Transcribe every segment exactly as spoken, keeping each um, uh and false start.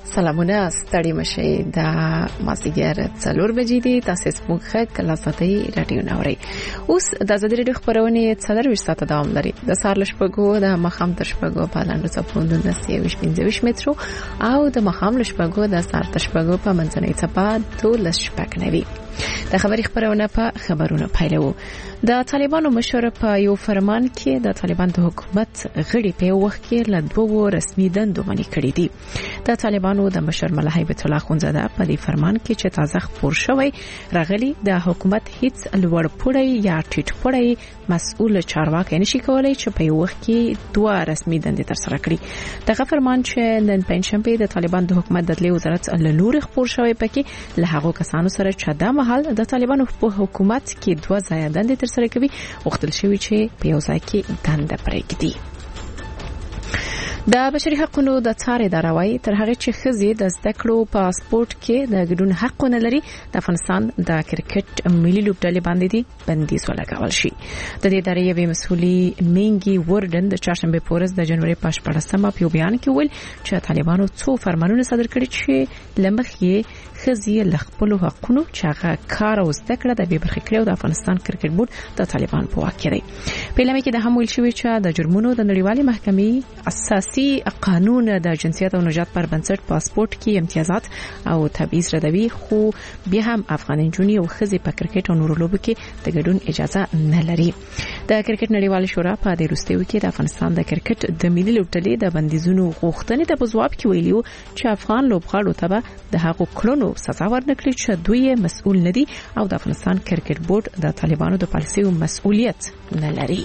سلامونه ستړي مشي د مازیګر څلور بجې دي تاسو موږ کله ساتي رادیو نوري اوس د ازادي رادیو خبرونه څلور ویشت ساعت دوام لري د سار لشپګو د مخام تشپګو په لاندې چپوند د سیویش پنځه مترو او د مخام لشپګو د سار تشپګو په منځنۍ چپا دولس شپږ نوي د خبري خبرونه په خبرونه پیلو د طالبانو مشر په یو فرمان کې د طالبان د حکومت غړي په وخت کې له دوه رسمي دندو منې کړې دي د طالبانو د مشر ملا هیبت الله خونزاده په دې فرمان کې چې تازه خبر شوی راغلي د حکومت هیڅ لوړ پوړی یا ټیټ پوړی مسؤل چارواکي نشي کولای چې په یو وخت کې دوه رسمي دندې تر سره کړي دغه فرمان چې نن پنځشنبه د طالبان د حکومت د عدلیې وزارت له لوري خبر شوی پکې له هغو کسانو سره چې د مهال د طالبانو په حکومت کې دوه ځای دندې تر سره کوي وختل شوی چې په یو ځای کې دنده پرېږدي د بشري حقوقو د څار ادارې تر هغه چې خزي د زده کړو پاسپورت کې د ګډون حق نه لري د افغانستان د کرکټ ملي لوبډلې باندې دي بندیز ولګول شي د دې ادارې یوه مسؤلي مینګي وردن د چهارشنبه پورز د جنوري په شپږمه په بیان کې ویل چې طالبانو څو فرمانونه صادر کړي چې لمخې خزي لخپل حقوقو چې هغه کار او زده کړه د برخې کړو د افغانستان کرکټ بورډ د طالبان په واک کې دی په لمه کې د هم ویل شوی چې د جرمونو د نړیوالې محکمې اساسي قانون د جنسیت او نژاد پر بنسټ پاسپورت کې امتیازات او تبعیض ردوي خو بیا هم افغان جونی او خزي په کرکټ او نورو لوبو کې د ګډون اجازه نه لري د کرکټ نړیوال شورا په دې وروستیو کې د افغانستان د کرکټ د ملي لوبډلې د بندیزونو غوښتنې ته په ځواب کې ویلو چې افغان لوبغاړو ته د هغو کړنو سزا ورنکړي چې دوی مسؤل نه دي او د افغانستان کرکټ بورډ د طالبانو د پالیسیو مسؤلیت نه لري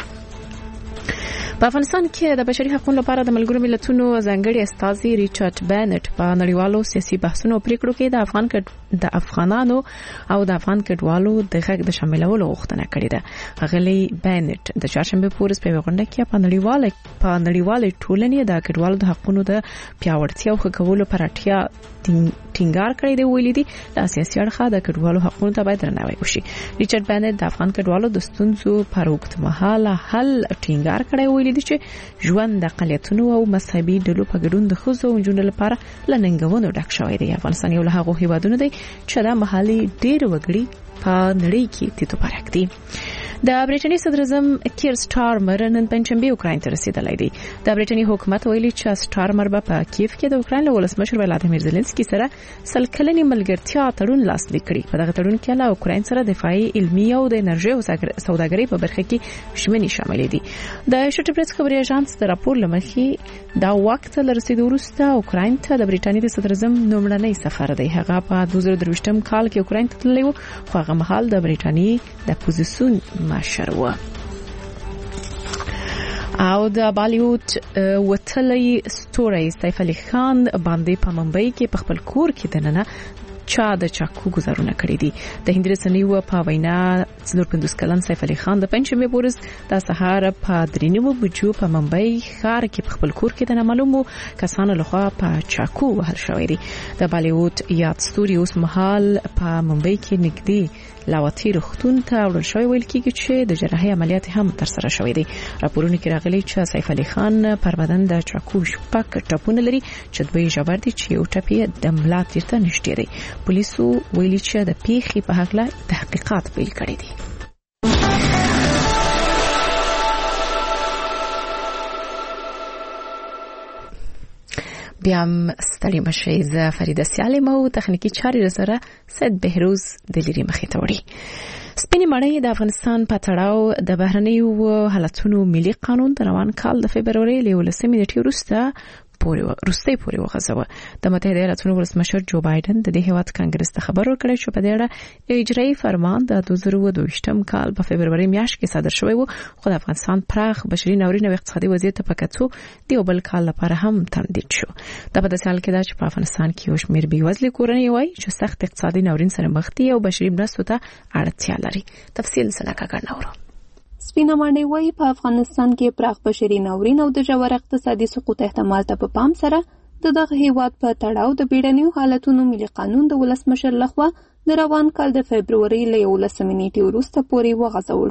په افغانستان کې د بشري حقوقو لپاره د ملګرو ملتونو ځانګړي استازي ریچارډ بینټ په نړیوالو سیاسي بحثونو پریکړو کې د افغان د افغانانو او د افغان کډوالو د حق د شاملولو غوښتنه کړې ده غلي بینټ د چهارشنبه پورز په غونډه کې په نړیواله په نړیواله ټولنې د کډوالو د حقوقو د پیاوړتیا او ښه کولو پر اړتیا ټینګار کړی دی ویلي دي د سیاسي اړخه د کډوالو حقوقو ته باید درناوی وشي ریچارډ بینټ د افغان کډوالو د ستونزو پر وخت-مهاله حل ټینګار کړی ویلي دي چې ژوند د اقلیتونو او مذهبي ډلو په ګډون د خزو او جنونو لپاره لننګونو ډک شوی دی افغانستان یو له هغو هیوادونو دی چې د محلي ډېر وګړي په نړۍ کې تیتو پرک دي د برېټانیا صدر اعظم کیر سټارمر نن پنځمبه اوکراین ته رسیدلی دی د برېټانیا حکومت ویلي چې سټارمر په کیف کې د اوکراین له ولسمشر ولادیمیر زيلنسکي سره سلکلنې ملګرتیا تړون لاسلیک کړي په دغه تړون کې له اوکراین سره دفاعي علمي او د انرژي او سوداګرۍ په برخه کې ژمنې شامل دي د شټ پریس خبري اژانس د راپور لمخې دا وخت لرسیدو وروسته اوکراین ته د برېټانیا د صدر اعظم نومړنی سفر دی هغه په دوه زره درویشتم کال کې اوکراین ته تللی و خو هغه مهال د برېټانیا د اپوزیسیون مشر و او د بالیوډ وتلی ستوري سیف علي خان باندې په ممبئی کې په خپل کور کې دننه چا د چاکو گزارونه کړې دي د هند رسنیو په وینا څلور پنځوس کلن سیف علي خان د پنځمه پورز د سهار په درینمو بجو په ممبئی ښار کې په خپل کور کې د نامعلومو کسانو لخوا په چاکو وهل شوی دی د بالیوډ یاد ستوري اوس مهال په ممبئی کې نږدې لاوتی روغتون ته وړل شوی ویل کېږي چې د جراحي عملیات هم تر سره شوی دی راپورونه کې راغلي چې سیف علي خان پر بدن د چاکو شپږ ټپونه لري چې دوی ژور دي چې یو ټپي د ملا تیرته نشته دی پولیسو ویلي چې د پیښې په هکله تحقیقات پیل کړي دي بیا ستړي مشي ز فریده سالم او تخنیکی چاري سره سید بهروز د لري مخې ته وړي سپینې مړۍ د افغانستان په تړاو د بهرنیو حالتونو ملي قانون د روان کال د فبرवरी له ولسمې نیټې وروسته پورې وروستي پورې وغځوه د متحده ایالاتونو ولسمشر جو بایدن د دې هیواد کانګرس ته خبر ورکړی چې په دې اړه اجرایي فرمان د دوه زره دوه کال په فبرवरी میاشت کې صادر شوی و خو د افغانستان پراخ بشري ناورین او اقتصادي وضعیت په کتو د بل کال لپاره هم تمدید شو د په داسې حال کې دا چې په افغانستان کې یو شمېر بېوزلې کورنۍ وایي چې سخت اقتصادي ناورین سره مخ دي او بشري مرستو ته اړتیا لري تفصیل سره کاګناورو سپینه ماڼۍ وایي په افغانستان کې پراخ بشري ناورین او د ژور اقتصادي سقوط احتمال ته په پام سره د دغه هیواد په تړاو د بیړنیو حالتونو ملي قانون د ولسمشر لخوا د روان کال د فبرवरी له یولسمې نیټې وروسته پورې وغځول شو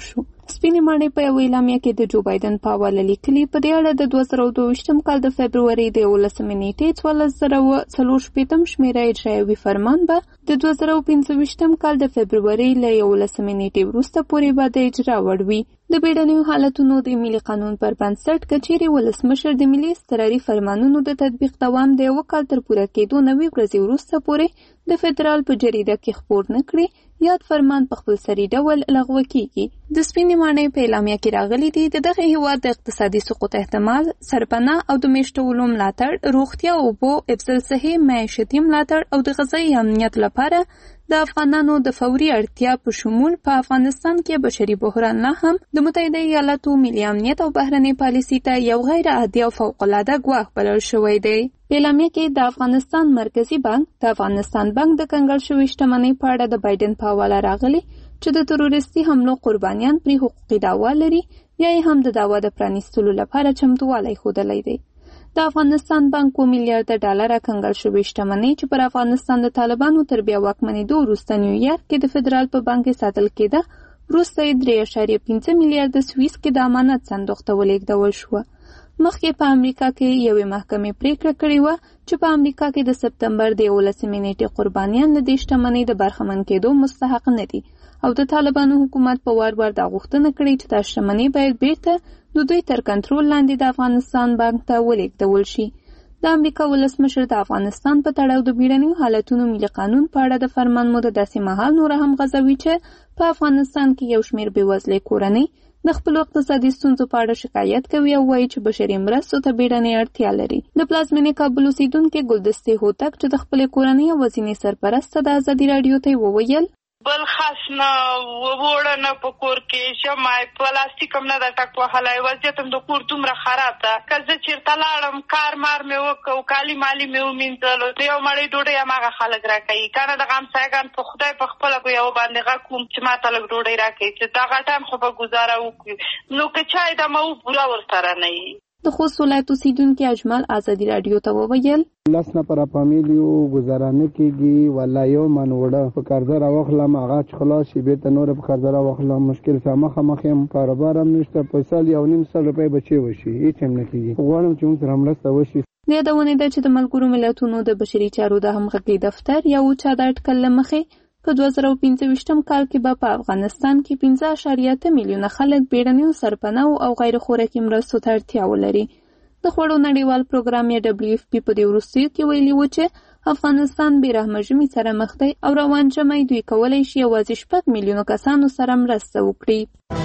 سپینې ماڼۍ په یو اعلامیه کې د جو بایدن په حواله لیکلي په دې اړه د دوه زره او دوه ویشتم کال د فبرورۍ د یولسمې نیټې څوارلس زره څلور شپېتم شمېره اجرایوي فرمان به د دوه زره او پنځه ویشتم کال د فبرورۍ له یولسمې نیټې وروسته پورې به د اجرا وړ وي. د بیړنیو حالتونو د ملي قانون پر بنسټ که چیرې ولسمشر د ملي اضطراري فرمانونو د تطبیق دوام د یوه کال تر پوره کېدو نوي ورځې وروسته پورې د فدرال په جریده کې خپور نه کړي، یاد فرمان په خپل سري ډول لغوه کیږي. د سپینې ماڼۍ په اعلامیه کې راغلي دي د دغه هیواد د اقتصادي سقوط احتمال، سرپناه او د میشتولو ملاتړ، روغتیا، اوبو، افضل صحي، معیشتي ملاتړ او د غذایي امنیت لپاره د افغانانو د فوري اړتیا په شمول په افغانستان کې بشري بحران نه هم د متحده ایالاتو ملي امنیت او بهرنۍ پالیسي ته یو غیر عادي او فوق‌العاده ګواښ بلل شوی دی. په اعلامیه کې د افغانستان مرکزی بانک د افغانستان بانک د کنګل شوې شتمنۍ په اړه د بایدن په حواله راغلي چې د تروریستي حملو قربانیان پرې حقوقي دعوا لري یا یې هم د دعوا د پرانیستلو لپاره چمتووالی ښودلی دی. د افغانستان بانک اووه میلیارډه ډالره کنګل شوې شتمنۍ چې پر افغانستان د طالبانو تر بیا واکمنېدو وروسته نیویارک کې د فدرال په بانک کې ساتل کېده، وروسته یې درې اعشاریه پنځه میلیارډه سویس کې د امانت صندوق ته ولېږدول شوه. مخکې په امریکا کې یوې محکمې پریکړه کړې وه چې په امریکا کې د سپتمبر د یولسمې نیټې قربانیان له دې شتمنۍ د برخمن کېدو مستحق نه دي او د طالبانو حکومت په وار وار دا غوښتنه کړې چې دا شتمنۍ باید بیرته د دوی تر کنټرول لاندې د افغانستان بانک ته ولېږدول شي. د امریکا ولسمشر د افغانستان په تړاو د بیړنیو حالتونو ملي قانون په اړه د فرمان موده داسې مهال نور هم غځوي چې په افغانستان کې یو شمېر بېوزلې کورنۍ د خپلو اقتصادي ستونزو په اړه شکایت کوي او وایي چې بشري مرستو ته بیړنۍ اړتیا لري. د پلازمېنې کابل اوسېدونکې ګلدستې هوتک چې د خپلې کورنۍ یوازینۍ سرپرسته د ازادي راډیو ته وویل بل خاص نه ووړه نه په کور کې شمای پلاستیک هم نه د ټک وهلی وضعیت هم د کور دومره خراب ده که زه چېرته لاړم کار مار مې وکړو کالي مالي مې ومینځلو د یو مړۍ ډوډۍ هماغه خلک راکوي که نه دغه همسایګان په خدای په خپله په یو باندې غږ کوم چې ما ته لږ ډوډۍ راکوي چې دغه ټایم خو به ګزاره وکړو نو که چای دمه و پوره ورسره نه وي. د خوست ولایت اوسېدونکي اجمل ازادي راډیو ته وویل لس نفره فامیلیو ګزاره نه کېږي، والله یو من وړه په قرضه راواخلم هغه چې خلاص شي بېرته نوره په قرضه راواخلم، مشکل سره مخامخ یم، کاروبار هم نشته، په سال یو نیم سل روپۍ بچې وشي هېڅ هم نه کېږي. غواړم چې موږ سره مرسته وشي. د یادونې ده چې د ملګرو ملتونو د بشري چارو د همغږۍ دفتر یا اوچا د اټکل له مخې په دوه زره او پنځه ویشتم کال کې به په افغانستان کې پنځه اعشاریه اته میلیونه خلک بیړنیو سرپناهو او غیر خوراکي مرستو ته اړتیا ولري. د خوړو نړیوال پروګرام یا ډبلیو اف پی په دې وروستیو کې ویلي و چې افغانستان بې رحمه ژمي سره مخ دی او روان ژمی دوی کولی شي یوازې شپږ میلیونو کسانو سره مرسته وکړي.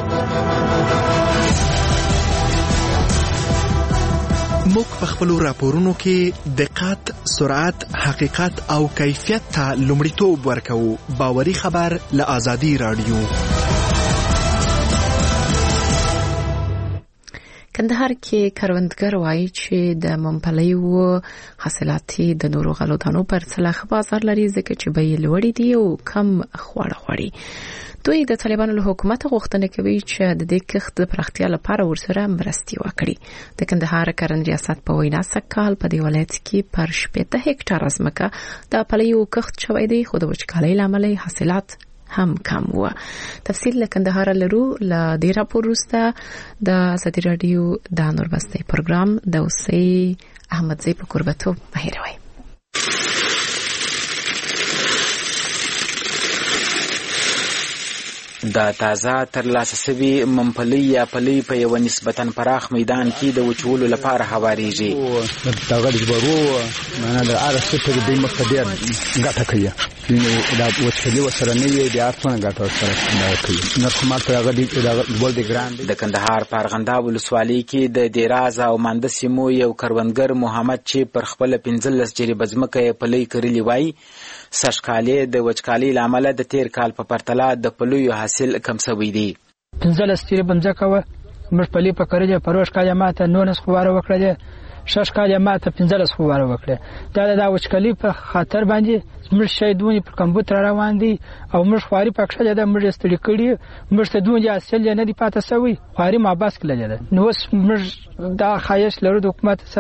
موږ په خپلو راپورونو کې دقت، سرعت، حقیقت او کیفیت ته لومړیتوب ورکوو. باوري خبر له آزادي راډیو. کندهار کې کروندګر وایي چې د ممپلیو حاصلاتي د نورو غلو دانو پر څلخ بازار لري ځکه چې بیې لوړې دي او کم خواړه غواړي. دوی د طالبانو له حکومت غوښتنه کوي چې د دې کښت د پراختیا لپاره ورسره مرستې وکړي. د کندهار کرنې ریاست په وینا سکهال په دې ولایت کې پر شپږ هکټاره ځمکه د پلیو کښت شوی دی خو د وچکالۍ له امله حاصلات هم کم و. تفصیل له کندهار لرو. له دې راپور وروسته د ازادي راډیو د نوربستۍ پروګرام د اوسې احمدزی په قربتوب مهیروي. د تازه ترلاسه شوي ممپلی یا پلی په یو نسبتاً پراخ میدان کې د وچولو لپاره هواریږي. دغه د برو معنا د ارس ته د مخ ډیر ګټه کوي دا وچولي وسره نه وي د ارڅونه ګټه سره کوي. نو کومه هغه د ګول د ګراند د کندهار پارغندا ولسوالۍ کې د دیراز او مانده سیمو یو کروندګر محمد چې پر خپل پنځلس جریبه ځمکه پلی کړلی وای سشکالې د وچکالۍ لامل د تیر کال په پرتله د پلیو حاصل کم شوی دی. پنځلس جریبه ځمکه و موږ پلی په کړی پروش کال ماته نونس خواره وکړه شش کال ماته پنځلس خواره وکړه. دا د وچکالۍ په خاطر باندې موږ شیدونی پر کمپیوټر روان دي او موږ خواري پکښه ده موږ استړي کړی موږ ته دوی حاصل نه دی پاتې سوی خواري ما بس کړل ده. نو موږ دا خواهش لرو د حکومت سره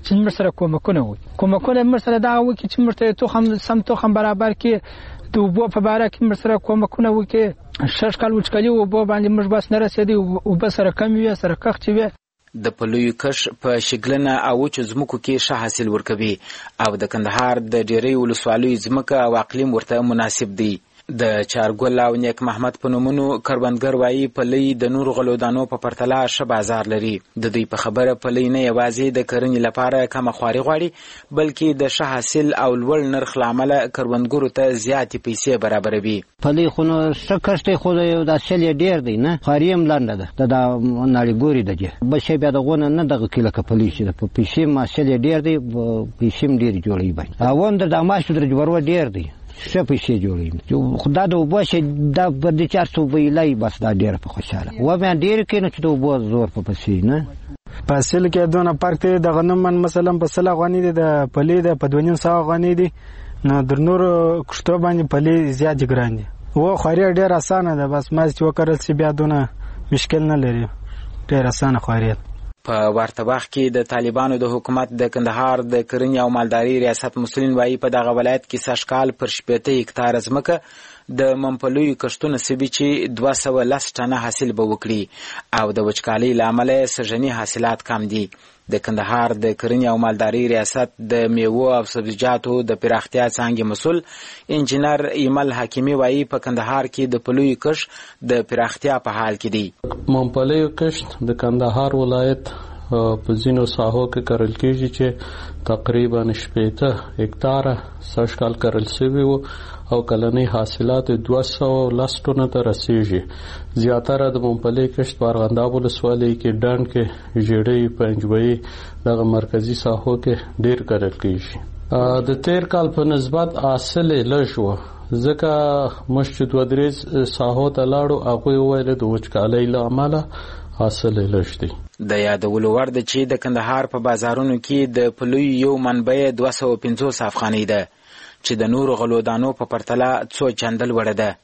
چې موږ سره کومکونه وکړي کومکونه موږ سره دا وکړي چې موږ ته تخم سم تخم برابر کړي د اوبو په باره کې موږ سره کومکونه وکړي شش کال وچکالي اوبو باندې موږ بس نه رسېدي اوبه سره کم وي سره کښت وي د پلویو کښ په شګلنه او وچو ځمکو کې ښه حاصل ورکوي او د کندهار د ډېرۍ ولسوالیو ځمکه او اقلیم ورته مناسب دی. د چارګل او نیک محمد په نومونو کروندګر وایي پلی د نور غلو دانو په پرتله ښه بازار لري. د دوی په خبره پلی نه یوازې د کرنې لپاره کمه خواري غواړي بلکې د ښه حاصل او لوړ نرخ له امله کروندګرو ته زیاتې پیسې برابروي. پلی خو نو ښه کښت خو د حاصل یې ډېر دی نه خواري هم لنډه ده د ناړېګوري ده چې بل شی بیا دغونه نه دغه کې لکه پلی چې په پیسې حاصل یې ډېر دی پیسې هم ډېرې جوړوي باندې او هم د داماشو درج ورور ډېر دی څه پیسې جوړوي خدا د اوبو چې دا په دې چار څو ویلای بس دا ډېر په خوشاله و مې ډېر کې نه چې د اوبو زور په پسې نه په حاصل کې دونه فرق دی د غنم من مثلا په سل غونې دي د پلی د په دوه نیم سوه غونې دي نو در نور کښتو باندې پلی زیات ګران دي و خواري ډېر اسانه ده بس ما چې وکړل چې بیا دونه مشکل نه لري ډېر اسانه خواري. په ورته وخت کې د طالبانو د حکومت د کندهار د کرنې او مالدارۍ ریاست مسؤلین وایي په دغه ولایت کې سږ کال پر شپېته هکتاره ځمکه د ممپلیو کښتونه سوي چې دوه سوه لس ټنه حاصل به وکړي او د وچکالۍ له امله سږني حاصلات کم دي. د کندهار د کرنې او مالدارۍ ریاست د میوو او سبزیجاتو د پراختیا څانګې مسؤل انجینر ایمل حکیمي وایي په کندهار کې د پلویو کښت د پراختیا په حال کې دی. ممپلیو کښت د کندهار ولایت په ځینو ساحو کې کرل کېږي چې تقریبا شپېته هکتاره سږ کال کرل سوي وو او کلنی حاصلات دوه سوه لس ټنو ته رسیږي. زیاتره د ممپلی کښت په ارغنداب ولسوالۍ کې ډنډ کې ژیړۍ پنجوایي دغه مرکزي ساحو کې ډیر کرل کېږي. د تیر کال په نسبت حاصل لږ و ځکه موږ چې دوه درې ساحو ته لاړو هغوی وویل د وچکالۍ له امله حاصل لږ دی. د یادولو وړ ده چې د کندهار په بازارونو کې د پلویو یو منبع دوه سوه پنځوس افغانۍ ده چې د نورو غلو دانو په پرتله څو چنده لوړه ده.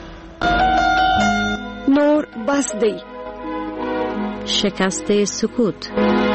نور بس دی شکست سکوت.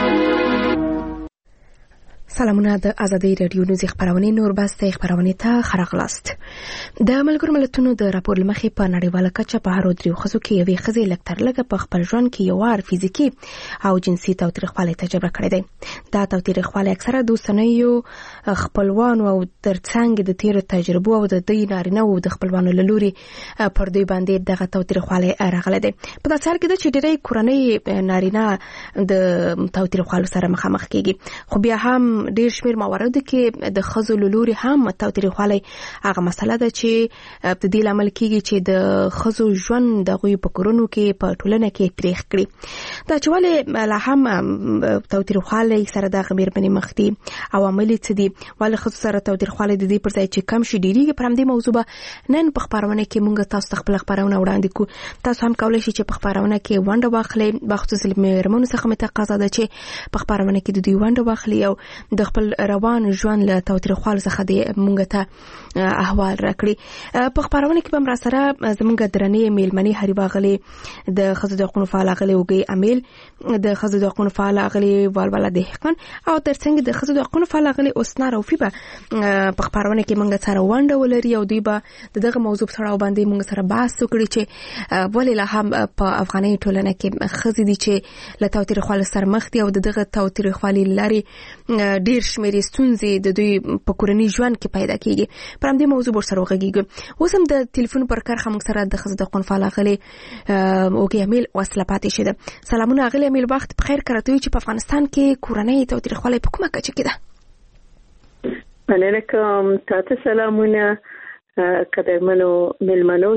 سلامونه د ازادي رادیو نوزي خبرونه نور بسته خبرونه ته خرغلاست. د ملګرو ملتونو د راپور لمخې په نړیواله کچه په هر دریو خزو کې یوې خزې لکتر لګه په خپل ژوند کې یو وار فزیکی او جنسي تاوتریخوالی تجربه کړی دی. دا تاوتریخوالی اکثره دوستانیو خپلوانو او ترڅنګ د تیر تجربو او د دوی نارینه او د خپلوانو له لوري پر دوی باندې دغه تاوتریخوالی راغلی دی. په داسې حال کې ده چې ډېری کورنۍ نارینه د تاوتریخوالو سره مخامخ کېږي خو بیا هم ډیر شمیر موارد کې د ښځو له لوري هم تاوتریخوالی هغه مسله ده چې د دې لامل کېږي چې د ښځو ژوند د هغوی په کورونو کې په ټولنه کې تریخ کړي. دا چې ولې لا هم تاوتریخوالی سره دغه مېرمنې مخ دي عوامل یې څه دي ولې ښځو سره تاوتریخوالی د دې پر ځای چې کم شي ډېرېږي پر همدې موضوع به نن په خپرونه کې موږ تاسو ته خپله خپرونه وړاندې کړو. تاسو هم کولی شئ چې په خپرونه کې ونډه واخلئ بخصوص مېرمنو څخه مې تقاضا ده چې په خپرونه کې د دوی ونډه واخلي او د خپل روان ژوند له تاوتریخوالو څخه د مونږ ته احوال راکړي. په خپرونه کې به هم راسره زمونږ درنې میلمنې هرې واغلې د ښځو د حقونو فعال اغلې اوږې امیل د ښځو د حقونو فعال اغلې والواله دهقان او ترڅنګ د ښځو د حقونو فعال اغلې حسنا روفي به په خپرونه کې مونږ سره ونډه ولري او دوی به د دغه موضوع په تړاو باندې مونږ سره بحث وکړي چې ولې لا هم په افغاني ټولنه کې ښځې دي چې له تاوتریخوالي سره مخ دي او د دغه تاوتریخوالي لارې ډیر شمېرې ستونزې د دوی په کورني ژوند کې پیدا کېږي. پر همدې موضوع ورسره وغږېږو. اوس هم د ټلیفون پر کرښه موږ سره د ښځو د حقونو فعال اغلې اوږې امیل وصله پاتې شي ده. سلامونه اغلې امیل وخت بخیر. کراته وي چې په افغانستان کې کورنۍ تاوتریخوالی په کومه کچه کې ده؟ مننه کوم. تاسو سلامونه قدرمنو مېلمنو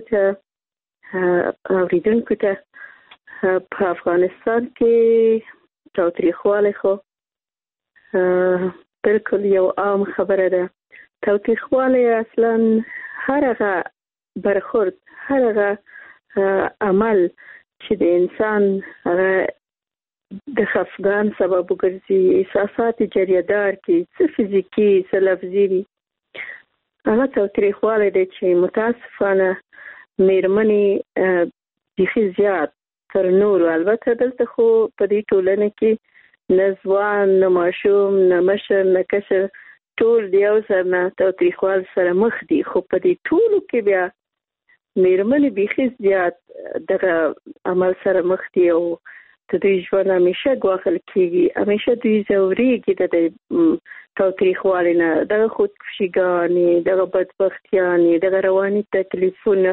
ته اوریدونکو ته. په افغانستان کې تاوتریخوالی خو بالکل یو عام خبره ده. تاوتریخوالی اصلا هر هغه برخورد هر هغه عمل چې د انسان د خفګان سبب وګرځي احساسات جریدار کې څه فزیکي څه لفظي وي هغه تاوتریخوالی دی چې متاسفانه مېرمنې بیخي زیات تر نورو البته دلته خو په دې ټولنه کې نه ځوان نه ماشوم نه مشر نه کشر ټول د یو سر نه تاوتریخوال سره مخ دي. خو په دې ټولو کې بیا مېرمنې بیخي زیات دغه عمل سره مخ دي او د دوی ژوند همیشه ګواښل کېږي، همیشه دوی ځورېږي د دې تاوتریخوالي نه، دغه خودکشیګانې، دغه بدبختیانې، دغه رواني تکلیفونه،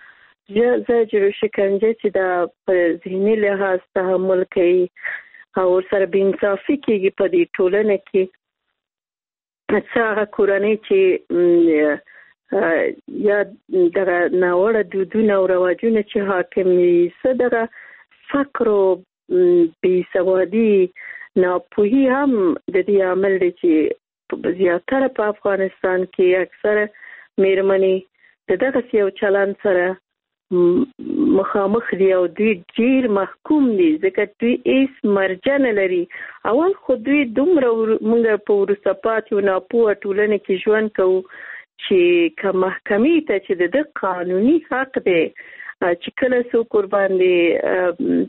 زجر و شکنجه چې دا په ذهني لحاظ تحمل کوي او ورسره بېانصافي کېږي په دې ټولنه کې. څه هغه کورنۍ چې یا دغه ناوړه دودونه او رواجونه چې حاکم وي، څه دغه فقر او بېسوادي ناپوهي هم د دې عامل دی چې زیاتره په افغانستان کې اکثره مېرمنې د دغسې یو چلند سره مخامخ دي او دوی ډیر محکوم دي، ځکه دوی هیڅ مرجع نه لري. اول خو دوی دومره موږ په وروسته پاتې ناپوهه ټولنه کې ژوند کوو چې که محکمې ته چې د ده قانوني حق دی چې کله څوک ورباندې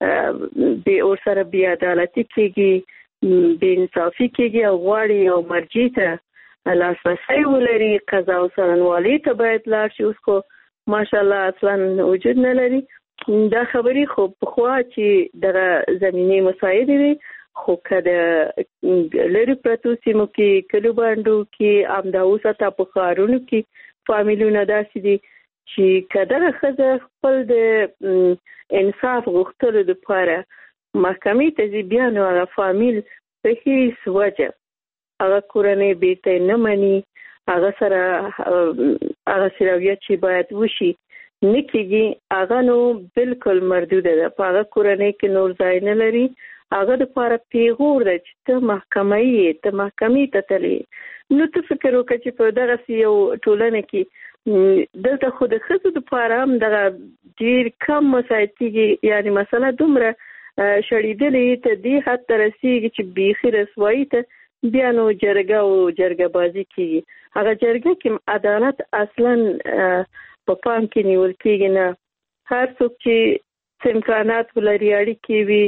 ورسره بې عدالتي کېږي، بې انصافي کېږي او غواړي یو مرجع ته لاسرسی ولري، قضا او څارنوالۍ ته باید لاړ شي. اوس خو ماشاءالله اصلا وجود نه لري دا خبرې. خو پخوا چې دغه زمینې مساعدې وي، خو که د لرې پرتو سیمو کې، کلیو بانډو کې، همدا اوس حتی په ښارونو کې فامیلونه داسې دي چې که دغه ښځه خپل د انصاف غوښتلو دپاره محکمې ته ځي، بیا نو هغه فامیل په هېڅ وجه هغه کورنۍ بېرته نه مني، هغه سره هغه سرویت چې باید وشي نه کېږي، هغه نو بلکل مردوده ده، په هغه کورنۍ کې نور ځای نه لري. هغه دپاره پیغور ده چې ته محکمه یې، ته محکمې ته تلې. نو ته فکر وکړه چې په دغسې یو ټولنه کې دلته خو د ښځو دپاره هم دغه ډېر کم مساعد کېږي، یعنې مسله دومره شړېدلې ته دې حد ته رسېږي چې بیخي رسوایي ته بیا نو جرګه او جرګه بازي کېږي. هغه جرګه کې عدالت اصلا په پام کې نیول کېږي نه. هر څوک چې امکانات ولري، اړیکې وي،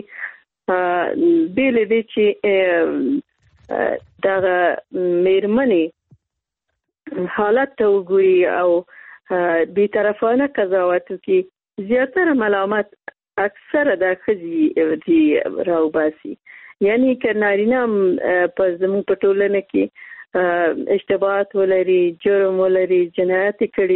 بې له دې چې دغه مېرمنې حالت ته وګوري او بېطرفانه قضاوت وکړي، زیاتره ملامت اکثره د ښځې دي راوباسي. یعنی که نارینه هم په زموږ په ټولنه کې اشتباهات ولري، جرم ولري، جنایت کړي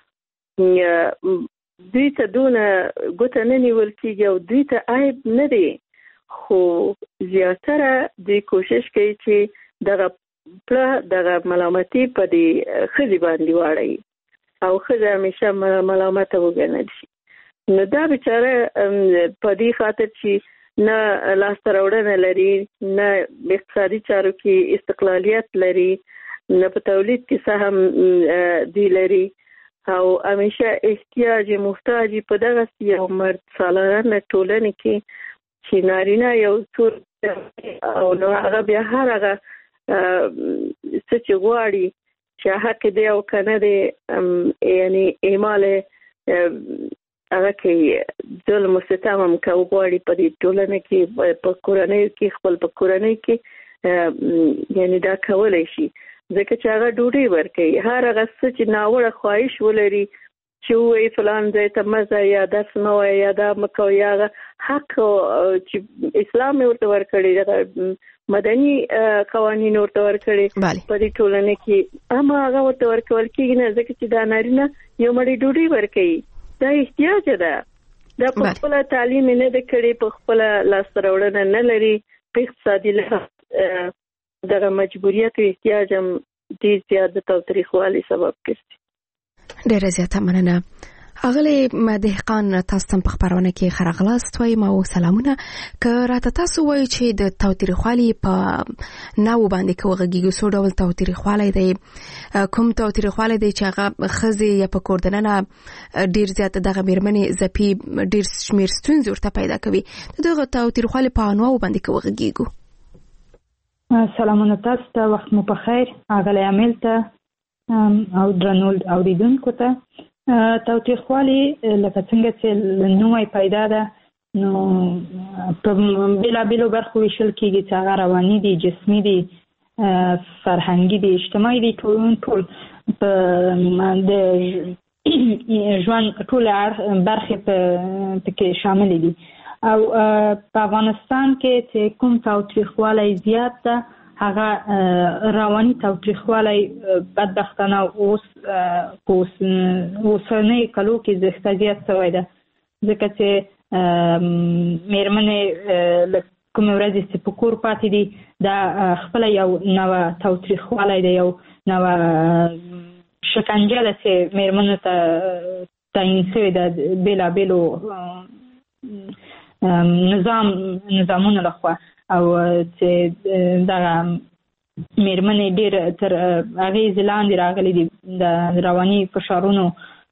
وي، دوی ته دونه ګوته نه نیول کېږي او دوی ته عیب نه دی. خو زیاتره دوی کوشش کوي چې دغه پړه دغه ملامتي په دې ښځې باندې واړوي او ښځه همیشه ملامته وګڼل شي. نو دا بیچاره په دې خاطر چې نه لاسته راوړنه لري، نه اقتصادي چارو کې استقلالیت لري، نه په تولید کې څه هم دی لري او همیشه احتیاج محتاج په دغسې یو مرد سالارانه ټولنې کې چې نارینه یو څور او نو هغه بیا هر هغه څه چې غواړي چې حق دی او که نه دی، یعنې اعمال هغه کې ظلم و ستم هم که وغواړي په دې ټولنه کې، په کورنیو کې، خپل په کورنۍ کې، یعنې دا کولی شي، ځکه چې هغه ډوډۍ ورکوي. هر هغه څه چې ناوړه خواهش ولري چې ووایي فلان ځای ته مه ځه، یا درس مه وایه، یا دا مه کوه، یا هغه حق چې اسلام یې ورته ورکړی، دغه مدني قوانین ورته ورکړي په دې ټولنه کې، هم هغه ورته ورکول کېږي نه، ځکه چې دا نارینه یو مړی ډوډۍ ورکوي. دا احتیاج ده، دا په خپله تعلیم نه ده کړې، په خپله لاسته راوړنه نه لري، په اقتصادي لحاظ دغه مجبوریت او احتیاج هم ډېر زیات د تاوتریخوالي سبب ګرځي. ډېره زیاته مننه. اغلی دهقان تاسو ته په خبرونه کې خرغلاست وایم او سلامونه. که راته تاسو وایي چې د تاوتریخوالي په ناو باندې که وغږیږو، څو ډول تاوتریخوالی دی، کوم تاوتریخوالی دی چې هغه ښځې یا په کور دننه ډېر زیات دغه مېرمنې ځپي، ډېر شمېر ستونزې ورته پیدا کوي، د دغه تاوتریخوالي په انواعو باندې که وغږیږو؟ سلامونه تاسو ته، وخت مو په خیر. اغلی عامل ته او درنو اوریدونکو ته، تاوتریخوالي لکه څنګه چې له نومه پیدا ده، نو په بېلابېلو برخو ویشل کېږي چې هغه رواني دي، جسمي دي، فرهنګي دي، اجتماعي دي، ټول ټول په د ژوند ټولې برخې پکې شاملې دي. او په افغانستان کې چې کوم تاوتریخوالی زیات ده هغه رواني تاوتریخوالی بدبختانه اوس په اوسنیو کلو کې زیاته زیات شوی ده، ځکه چې مېرمنې له کومې ورځې چې په کور پاتې دي دا خپله یو نوه تاوتریخوالی دی، یو نوه شکنجه ده چې مېرمنو ته تعین شوې ده بېلابېلو نظام نظامونو لخوا، او چې دغه مېرمنې ډېر تر اغېزې لاندې راغلي دي د رواني فشارونو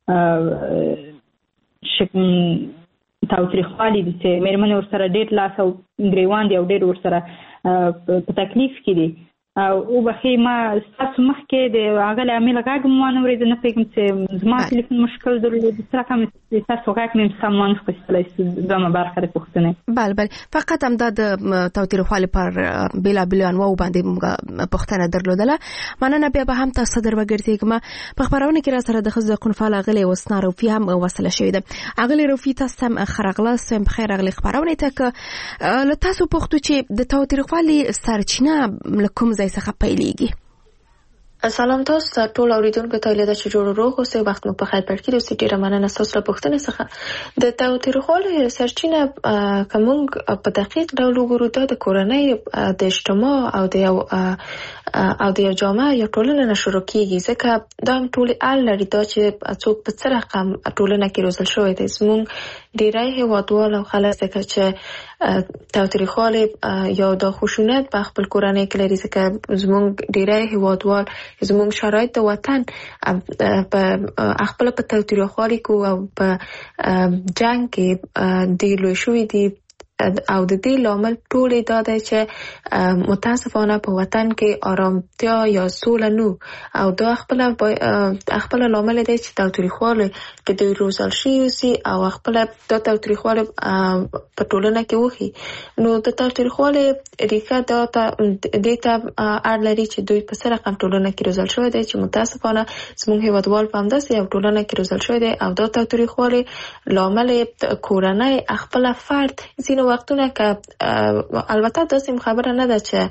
تاوتریخوالي دي چې مېرمنې ورسره ډېر لاس او ګرېوان دي او ډېر ورسره په تکلیف کې دي. او وبخښئ ما ستاسو مخکې د هغه له امله غږ مو وانه اورېده، نه پوهېږم چې زما تلیفون مشکل درلود، څه رقم ستاسو غږ مې سم وانه خیستلی، دویمه برخه د پوښتنې. بله بله، فقط همدا د تاوتریخوالي پر بېلابېلو انواعو باندې موږ پوښتنه درلودله. مننه. بیا به هم تاسو در وګرځېږم. په خپرونه کې را سره د ښځو حقونو فعال اغلې وسنا روفي هم وصله شوې ده. اغلې روفي، تاسو هم ښه راغلاست، هم بخیر راغلې خپرونې ته. که له تاسو پوښتو چې د تاوتریخوالي سرچینه له کوم ځای څخه پیلېږي؟ سلام تاسو ته ټول اوریدونکو ته، لیدا چې جوړ روغ اوسئ، وخت مو په خیر پټ کړئ. اوس ډیره مننه تاسو له پوښتنې څخه. د تاوتریخوالي سرچینه کوم په دقیق ډول وګورو، دا د کورنۍ، د اجتماع او د یو او د یو جامعه یا ټولنه نه شروع کیږي، ځکه دا هم ټول اړ لري دا چې څوک په څه رقم ټولنه کې روزل شوی دی. زموږ ډیری هیوادوال او خلک ځکه چې تاوتریخوالی یا د خشونت په خپل کورنۍ کې لري، ځکه زموږ ډیری هیوادوال زموږ شرایط د وطن په خپل په تاوتریخوالي کو او په جنگ کې دی لوی شوی دی، او د دې لامل ټولې دا دی چې متاسفانه په وطن کې آرامتیا یا سوله نو، او دا خپل خپل لامل دی چې تاوتریخوالی کې دوی روزل شي اوسي او خپل د تاوتریخوالی په ټولنه کې وخی. نو د تاوتریخوالی ریښه دا دې ته اړ لري چې دوی په سره رقم ټولنه کې روزل شوی دی، چې متاسفانه زموږ هیوادوال په همداسې یو ټولنه کې روزل شوی دی، او دا تاوتریخوالی لامل کورنۍ خپل فرد ځینو وختونه که البته داسې خبره نه ده چې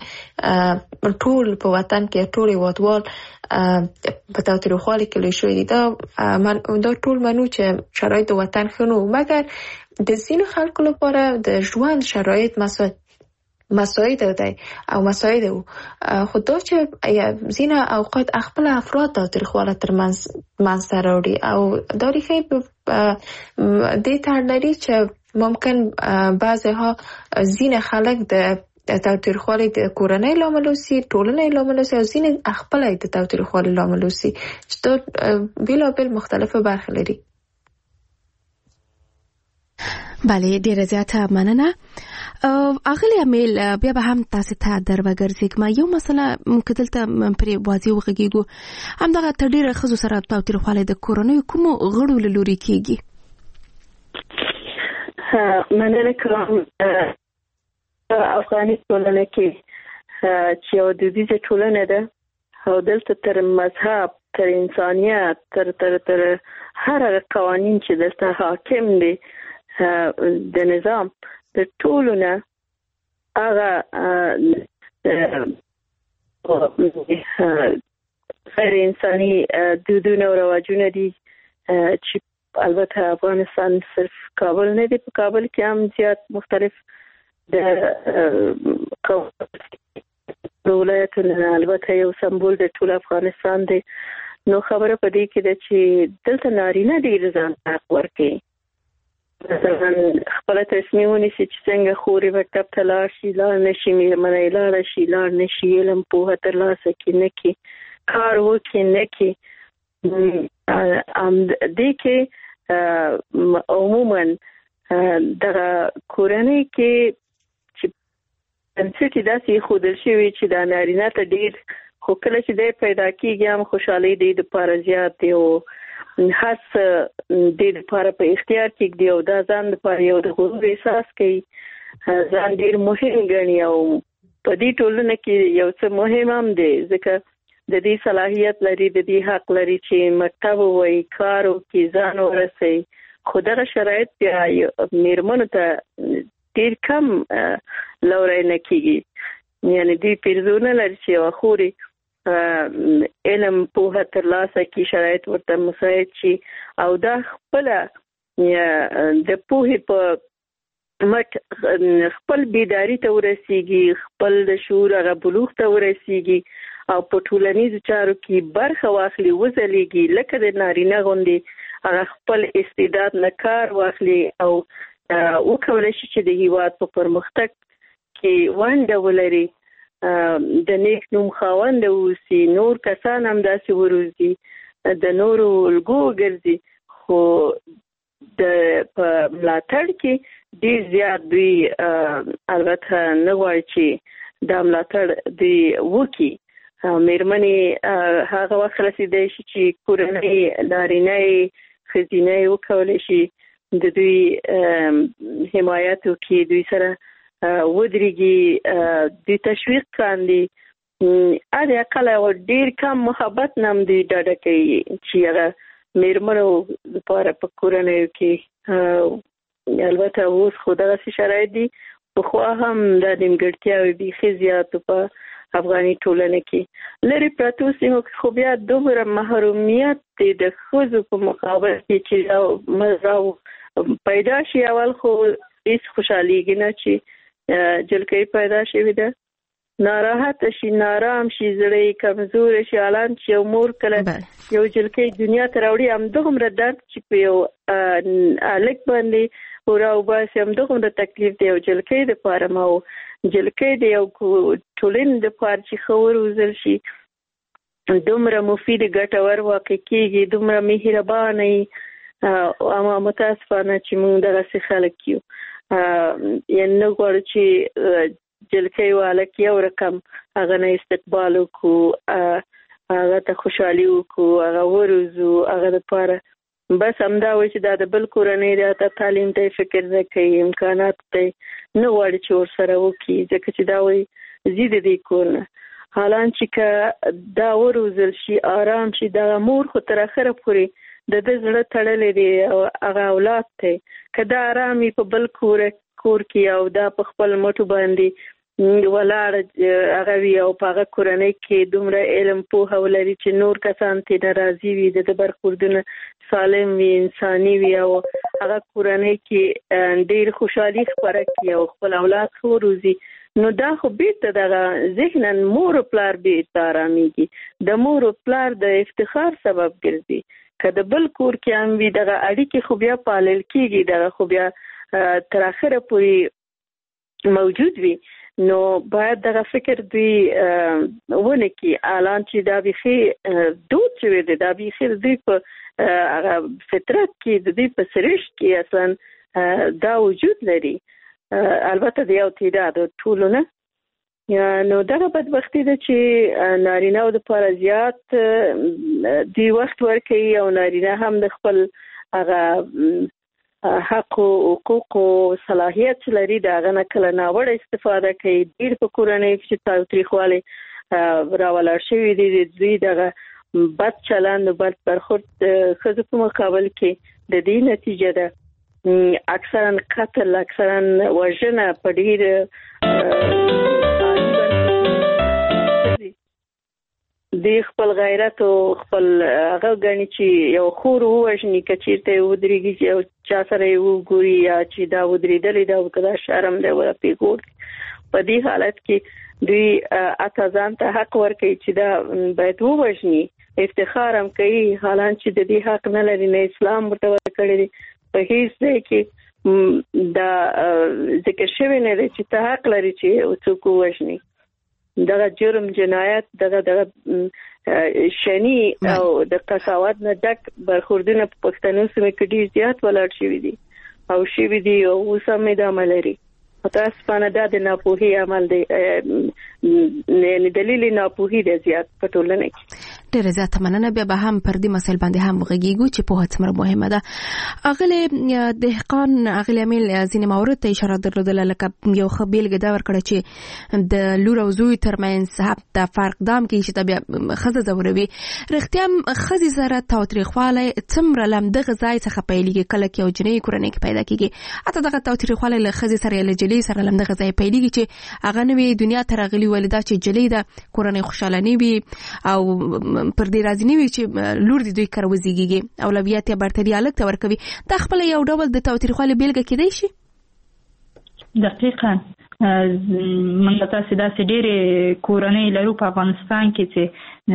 ټول په وطن کې ټول هیوادوال په تاوتریخوالي کې لوی شوي دي. دا من دا ټول منو چې شرایط د وطن ښه نه وو، مګر د ځینو خلکو لپاره د ژوند شرایط مساعد مساعد دی او مساعد وو، خو دا چې ځینې اوقات خپل افراد تاوتریخواله ترمنځ منځته راوړي، او دا ریښې دې ته اړ لري چې ممکن بعضی ها ځینې خلک د تاوتریخوالي د کورنۍ لامل اوسي، ټولنې لامل اوسي، او ځینې خپل د تاوتریخوالي لامل اوسي، چې دا بېلابېل مختلفه برخې لري. بله، ډیره زیاته مننه. اغلی امیل، بیا به هم تاسو ته در وګرځېږم. یو مسله که دلته پرې واضح وغږېږو، همدغه تر ډېره ښځو سره تاوتریخوالی د کورنیو کومو غړو له لورې کېږي؟ مننه کوم. افغاني ټولنه کې چې یو دودیزه ټولنه ده، او دلته تر مذهب، تر انسانیت، تر تر تر هر قوانین چې دلته حاکم دي د نظام د ټولو نه هغه غیر انساني دودونه او رواجونه دي چې البته افغانستان صرف کابل نه دی، په کابل کې هم زیات مختلف د ولایتونه البته یو سمبول د ټول افغانستان دی. نو خبره په دې کې ده چې دلته نارینه ډېر ځان حق ورکوي، مثلا خپل تصمیم ونیسي چې څنګه خورې مکتب ته لاړ شي، لاړ نه شي، مېرمنه یې لاړه شي، لاړ نه شي، علم پوهه ترلاسه کړي نه کړي، کار وکړي نه کړي. دې کې عموما دغه کورنۍ کې چې بنسټ داسې ایښودل شوي چې دا نارینه ته ډېر، خو کله چې دی پیدا کېږي هم خوشحالۍ دی دپاره زیات دی، او خاص د لپاره په اختیار کې دی او دا ځان لپاره یو د غرور احساس کوي ځان ډیر مهم ګڼي او په دې ټولنه کې یو څه مهم هم دی ځکه د دې صلاحیت لري د دې حق لري چې مکتب وای کار او کې ځان ورسي خو دا شرایط بیا میرمنو ته ډیر کم لوري نه کیږي یعنی دې پیرزونه لري چې واخوري علم په ترلاسه کې شرایط ورته مساعد شي او دا خپل د پوهې په مټ خپل بیداری ته ورسیږي خپل د شعور هغه بلوغ ته ورسیږي او په ټولنیزو چارو کې برخه واخلي وځلېږي لکه د نارینه غوندې هغه خپل استعداد نه کار واخلي او وکولای شي چې د هیواد په پرمختګ کې ونډه ولري د نیک نوم خاوند اوسي نور کسان هم داسې وروزي د نورو الګو ګرځي خو د ملاتړ کې ډیر زیات دوی البته نه غواړي چې د ملاتړ دی وکي مېرمنې هغه وخت رسیدای شي چې کورنۍ نارینه ښځینه وکولای شي د دوی حمایت وکړي دوی سره ودرېږي د تشویق کاندي اده اقل ډیر کم محبت نام دی ډاډه کوي چې هغه میرمنو لپاره په کورنۍ کې البته اوس خو دغه شرایط دي خو هم د نیمګړتیاوې بيخي زیات په افغاني ټولنه کې لري پراتو سیمو کې خو بیا دومره محرومیت د ښځو په مقابل کې چې مزاو پیدا شي اول خو هیڅ خوشحاليږي نه چې جلکې پیدا شوی ده ناراحت شي نارام شي زړې کمزور شي الان چې امور کله یو جلکې دنیا ته راوړي هم دغه درد چې په یو الک باندې اوراو باسي هم دغه تکلیف دی او جلکې د پاره ما جلکې دی یو ټولین د پاره چې خور وزل شي دومره مفید ګټور واقع کیږي دومره مهربانه اما متاسفانه چې موږ دغه څه خلک یو یعنی نو غواړو چې جلکې والا کې یو رقم هغه نه استقبال وکړو هغه ته خوشحالي وکړو هغه ورزو هغه لپاره بس همدا وایي چې دا د بل کورنۍ د تعلیم ته فکر نه کوي امکانات ته نه غواړي چې ورسره وکړي ځکه چې دا وایي زی د دې کورنه حالان چې دا ورزل شي آرام شي دا مور خو تر اخره پورې د دې زړه تړلې دی او هغه اولاد ته کدا آرامي په بل کور کور کې او دا په خپل مټو باندې ولاړ هغه وی او په هغه کورنۍ کې دومره علم په ولري چې نور کسان ته ناراضي وي د برخوردونه سالم وي انساني وي او هغه کورنۍ کې ډیر خوشحالي خبره کوي او خپل اولاد خو روزي نو دا خو بیرته دغه ذهنن مور پلار بیرته آراميږي د مور پلار د افتخار سبب ګرځي کله بل کور کې هم وی دغه اړیکې خو بیا پالل کیږي دغه خو بیا تر اخره پورې موجود وي نو باید دغه فکر دوی ونه کی اعلان چې دا بيخي دوت شوی دی دا بيخي دوی په هغه فطرت کې د دې په سرش کې اصلا دا وجود لري البته د یو تعداد ټولونه نو دغه بدبختی ده چې نارینه او د لپاره زیات دی وخت ورکوي او نارینه هم د خپل هغه حق او حقوق او صلاحیت لري دا غنه کله ناوړه استفاده کوي ډیر په کورنۍ کې تاریخواله راولار شوی دي دوی دغه بد چلند او بد برخورد خزو په مقابل کې د دې نتیجه ده اکثرا قتل اکثرا وژنه په ډیر د خپل غیرت او خپل هغه غني چې یو خور وژني کچیرته ودرېږي او چا سره وګوري یا چې دا ودرېدلې دا وکړه شرم دی ولا پیګور په دې حالت کې دوی اتازان ته حق ورکړي چې دا باید وژني افتخار هم کوي حالان چې د دې حق نه لري نه اسلام ورته ورکړي په هیڅ ځای کې دا ذکر شوی نه دی چې ته حق لري چې څوک وژني دغه جرم جنایت دغه دغه شنی او د قساوت نه ډک برخوردونه په پښتنو سیمه کې ډیر زیات ولاړ شوی دي او شوی دي او سمې د عمل لري تاسو په نه د ناپوهي عمل دی نه دلیل ناپوهي دی زیات په ټولنه کې ډېر زیات مننه. بیا به هم پر دې مسایل باندې هم وغږیږو چې په څومره مهمه ده. اغله دهقان اغله امیل ځینې موارد ته اشاره درلودله، لکه یو ښه بیلګه دا ورکړه چې د لور او زوی ترمنځ د فرق دام کې چې بیا ښځه ځوروي. رښتیا هم ښځې سره تاوتریخوالی څومره له همدغه ځای څخه پیلېږي کله چې یو جنۍ کورنۍ کې پیدا کېږي. حتی دغه تاوتریخوالی له ښځې سره یا له جلۍ سره له همدغه ځای پیلېږي چې هغه نوې دنیا ته راغلي ولې دا چې جلۍ ده کورنۍ خوشحاله نه وي او پر دې راضي نه وي چې لور د دوی کره وزېږېږي، اولویت یا برتري هلک ته ورکوي. دا خپله یو ډول د تاوتریخوالي بیلګه کېدای شي؟ دقیقاً موږ تاسې داسې ډېرې کورنۍ لرو په افغانستان کې چې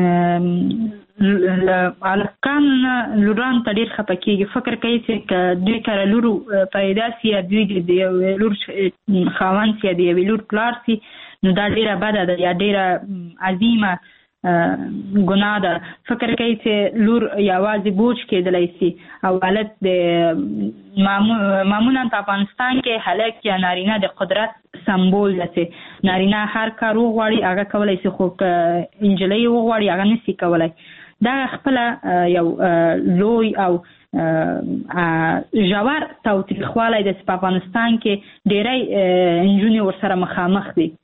هلکان لورانو ته ډېر خفه کېږي، فکر کوي چې که دوی کره لور پیدا سي یا دوی د یوې لور خاوند سي یا د یوې لور پلار سي نو دا ډېره بده ده یا ډېره عظیمه ګناه ده. فکر کوي چې لور یوازې بوج کېدلی سي او هلک د معمولا په افغانستان کې هلک یا نارینه د قدرت سمبول ده چې نارینه هر کار وغواړي هغه کولی سي، خو که نجلۍ وغواړي هغه نسي کولی. دا خپله یو لوی او ژور تاوتریخوالی ده چې په افغانستان کې ډېری نجونې ورسره مخامخ دي.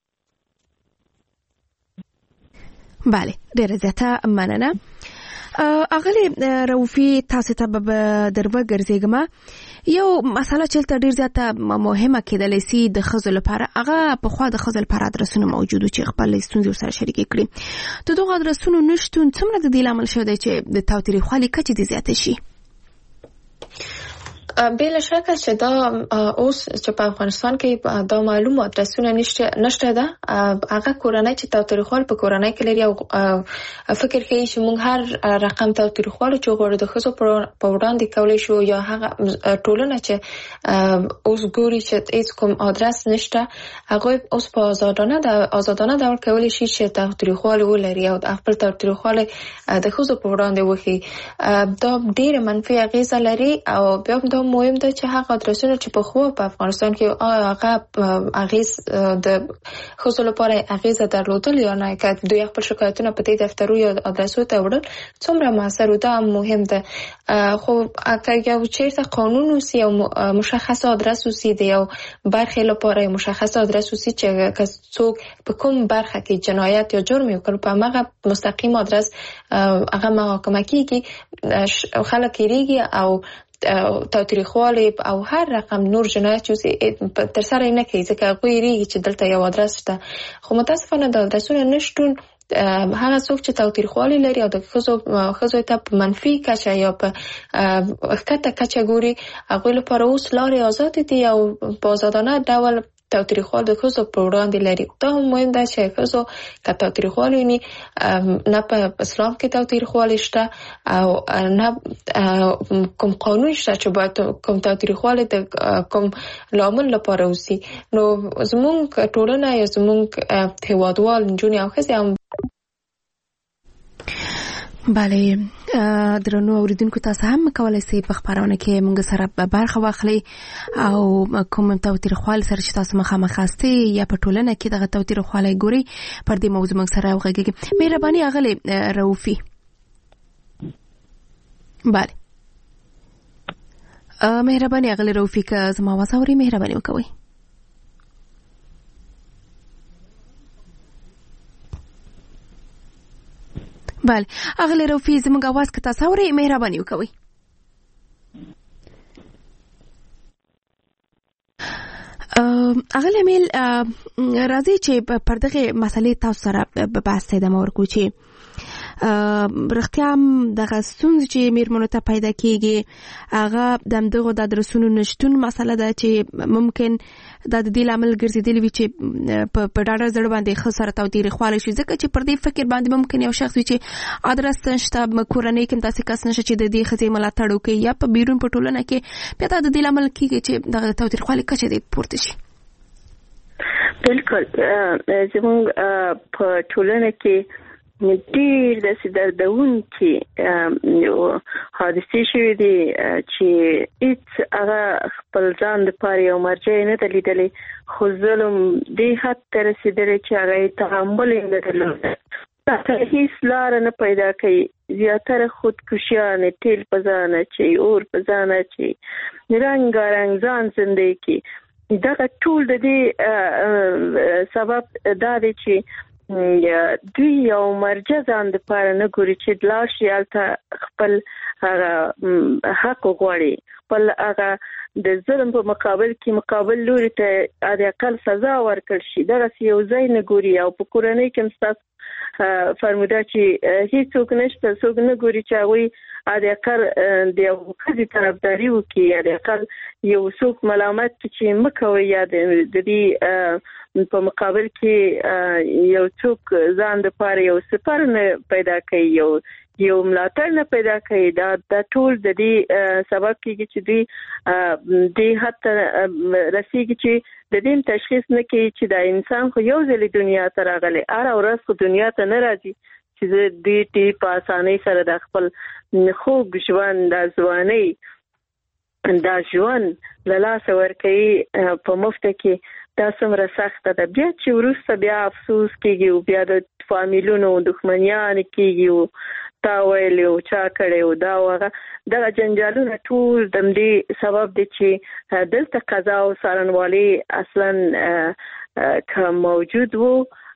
بله، ډېره زیاته مننه. اغلی روفي تاسو ته به در وګرځېږم. یو مسله چې دلته ډېر زیاته مهمه کېدلی سي د ښځو لپاره، هغه پخوا د ښځو لپاره ادرسونه موجود و چې خپل ستونزې ورسره شریکې کړي. د دغو ادرسونو نشتون څومره د دې لامل شوی دی چې د تاوتریخوالي کچې دې زیاته شي؟ بلا شکه چې دا اوس چې په افغانستان کې دا معلوم ادرسونه نشته نشته ده. هغه کورنۍ چې تاوتریخوال په کورنۍ کې لري او فکر کوي چې موږ هر رقم تاوتریخوال چې غواړو د ښځو په وړاندې کولی شو، یا هغه ټولنه چې اوس ګوري چې هیڅ کوم ادرس نشته، هغه اوس په آزادانه د آزادانه ډول کولی شي چې تاوتریخوال ولري او خپل تاوتریخوال د ښځو په وړاندې وښيي. دا ډېره منفي اغیزه لري او بیا دا مهم ده چې هغه ادرسونه چې په خو په افغانستان کې هغه اغیز د ښځو لپاره اغیزه درلودل یا نه، که دوی خپل شکایتونه په دې دفترو یا ادرسو ته وړل څومره موثر و. دا مهم ده. خو که یو چیرته قانون وسي او مشخص ادرس وسي د یو برخې لپاره مشخص ادرس وسي چې که څوک په کوم برخه کې جنایت یا جرم وکړي په هغه مستقیم ادرس هغه محاکمه کیږي، خلک کېږي او تاوتریخوالی او هر رقم نور جنایت چې تر سره نه کوي ځکه هغوی یېرېږي چې دلته یو ادرس شته. خو متاسفانه د ادرسونه نشتون هغه څوک چې تاوتریخوالی لري او د ښځو ښځو ته په منفي کچه یا په ښکته کچه ګوري، هغوی لپاره اوس لارې ازادې دي او په آزادانه ډول تاوتریخوال د ښځو په وړاندې لري. دا هم مهم ده چې ښځو که تاوتریخوال ویني، نه په اسلام کې تاوتریخوالی شته او نه کوم قانون شته چې باید کوم تاوتریخوالی د کوم لامل لپاره وسي. نو زموږ ټولنه یا زموږ هېوادوال نجونې او ښځې هم بله. درنو اوریدونکو، تاسو هم کولای شئ په خبرونه کې موږ سره برخه واخلئ او کوم تاوتریخوالي سره چې تاسو مخامخ یاست یا په ټولنه کې دغه تاوتریخوالي ګوري پر دې موضوع موږ سره وغږیږئ. مهرباني اغلی روفي. بله، مهرباني اغلی روفي که زما आवाज اوري مهرباني وکوئ. بله، اغلی روفي زموږ आवाज که تاسو اورئ مهرباني وکوئ. اغلی امیل راځي چې پر دغه مسلې تاسو سره په بحث ته ادامه ورکړو چې رښتیا هم دغه ستونزې چې میرمنو ته پیدا کېږي هغه د همدغو د ادرسونو نشتون مسله ده چې ممکن دا د دې لامل ګرځېدلی وي چې په ډاډه زړه باندې ښه سره تاوتریخوالی شي، ځکه چې پر دې فکر باندې ممکن یو شخص وي چې ادرس نشته، کورنۍ کې داسې کس نشته چې د دې ښځې ملاتړ وکړي یا په بیرون په ټولنه کې بیا دا د دې لامل کېږي چې دغه تاوتریخوالي کچه دې پورته شي. بالکل زموږ په ټولنه کې ډېر داسې دردونکي حادثې شوې دي چې هېڅ هغه خپل ځان دپاره یو مرجع نه ده لیدلې، خو ظلم دې حد ته رسېدلی چې هغه یې تحمل یې نه درلوده. هیڅ لار نه پیدا کوي. زیاتره خودکشیان، تیل په ځان اچي، اور په ځان اچي، رنګارنګ ځان زندګي کی. دغه ټول د دې سبب دا دی چې دوی یو مرجع ځان د پاره نه ګوري چې د لاش یالته خپل حق غواړي، خپل هغه د ظلم په مقابل کې مقابل لوري ته د اقل سزا ورکړ شي. دغه یو ځای نه ګوري. او په کورنۍ کې مستاس فرموده چې هیڅوک نشته، څوک نه ګوري چې هغوی د اقل د یو ښځې طرفداري وکړي، د اقل یو څوک ملامت چې مه کوئ، یا د دې په مقابل کې یو څوک ځان د پاره یو سپر نه پیدا کوي، یو یو ملاتړ نه پیدا کوي. دا د ټول د دې سبب کېږي چې دوی دې حد ته رسېږي چې د دې تشخیص نه کوي چې دا انسان خو یو ځل دنیا ته راغلی، هره ورځ خو دنیا ته نه راځي چې دې ټي په اسانۍ سره د خپل خوږ ژوند، د ځوانۍ دا ژوند له لاسه ورکوي په مفته کې. دا څومره سخته ده. بیا چې وروسته بیا افسوس کېږي او بیا د فامیلونو دښمنیان کېږي او تا ویلې او چا کړی او دا وغه دغه جنجالونه ټول د دې سبب دی چې دلته قضا او څارنوالي اصلا که موجود وو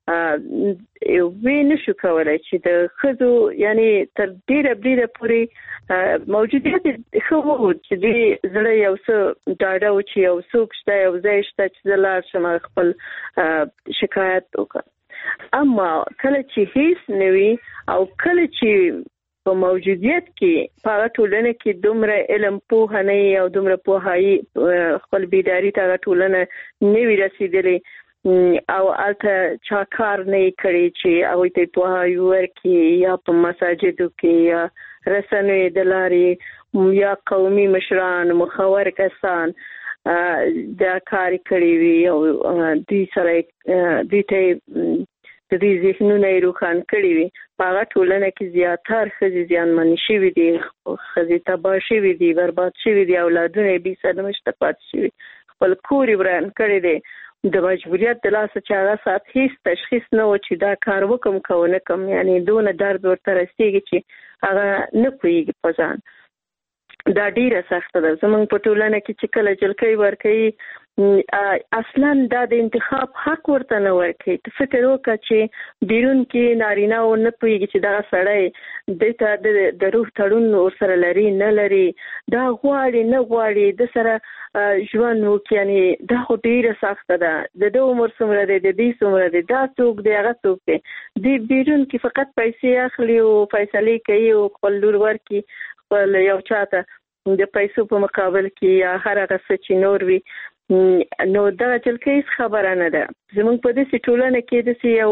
وی نشو کولای چې د ښځو یعنی تر ډیره ډیره پورې موجودیت ښه وو چې دې زړه یو څه ډاډه و چې یو څوک شته، یو ځای شته چې زه لاړ شم خپل شکایت وکړم. اما کله چې هیڅ نه وي او کله چې په موجودیت کې په ټولنه کې دومره علم پوهه نه او دومره پوهایي خپل بیداری ته ټولنه نه وي رسیدلې او الته چا کار نه کړی چې هغوی ته پوهاوی ورکړي، یا په مساجدو کې یا رسنیو د لارې یا قومي مشران مخور کسان دا کار کړی وي او دوی سره دوی ته د دې ذهنونه یې روښان کړي وي. په هغه ټولنه کې زیاتره ښځې زیانمنې شوي دي، ښځې تباه شوي دي، برباد شوي دي، اولادونه یې بې صدمه شته پاتې شوي، خپل کور یې وران کړی دی. د مجبوریت د لاسه چې هغه ساعت هیڅ تشخیص نه و چې دا کار وکم که ونه کم، یعنی دونه درد ورته رسېږي چې هغه نه پوهېږي په ځان. دا ډیره سخته ده. زمونږ په ټولنه کې چې کله جلکۍ ورکوي اصلا دا د انتخاب حق ورته نه ورکوي. ته فکر وکړه چې بیرون کې نارینه و نه پوهېږي چې دغه سړی دې ته د روح تړون ورسره لري نه لري، دا غواړي نه غواړي د سره ژوند وکړي. یعنې دا خو ډیره سخته ده. د ده عمر څومره دی، د دې څومره دی، دا څوک دی، هغه څوک دی. دې بیرون کې فقط پیسې اخلي او فیصلې کوي او خپل لور ورکړي خپل یو چاته د پیسو په مقابل کې یا هر هغه څه چې نور وي. نو دغه جلکۍ هیڅ خبره نه ده. زموږ په داسې ټولنه کې داسې یو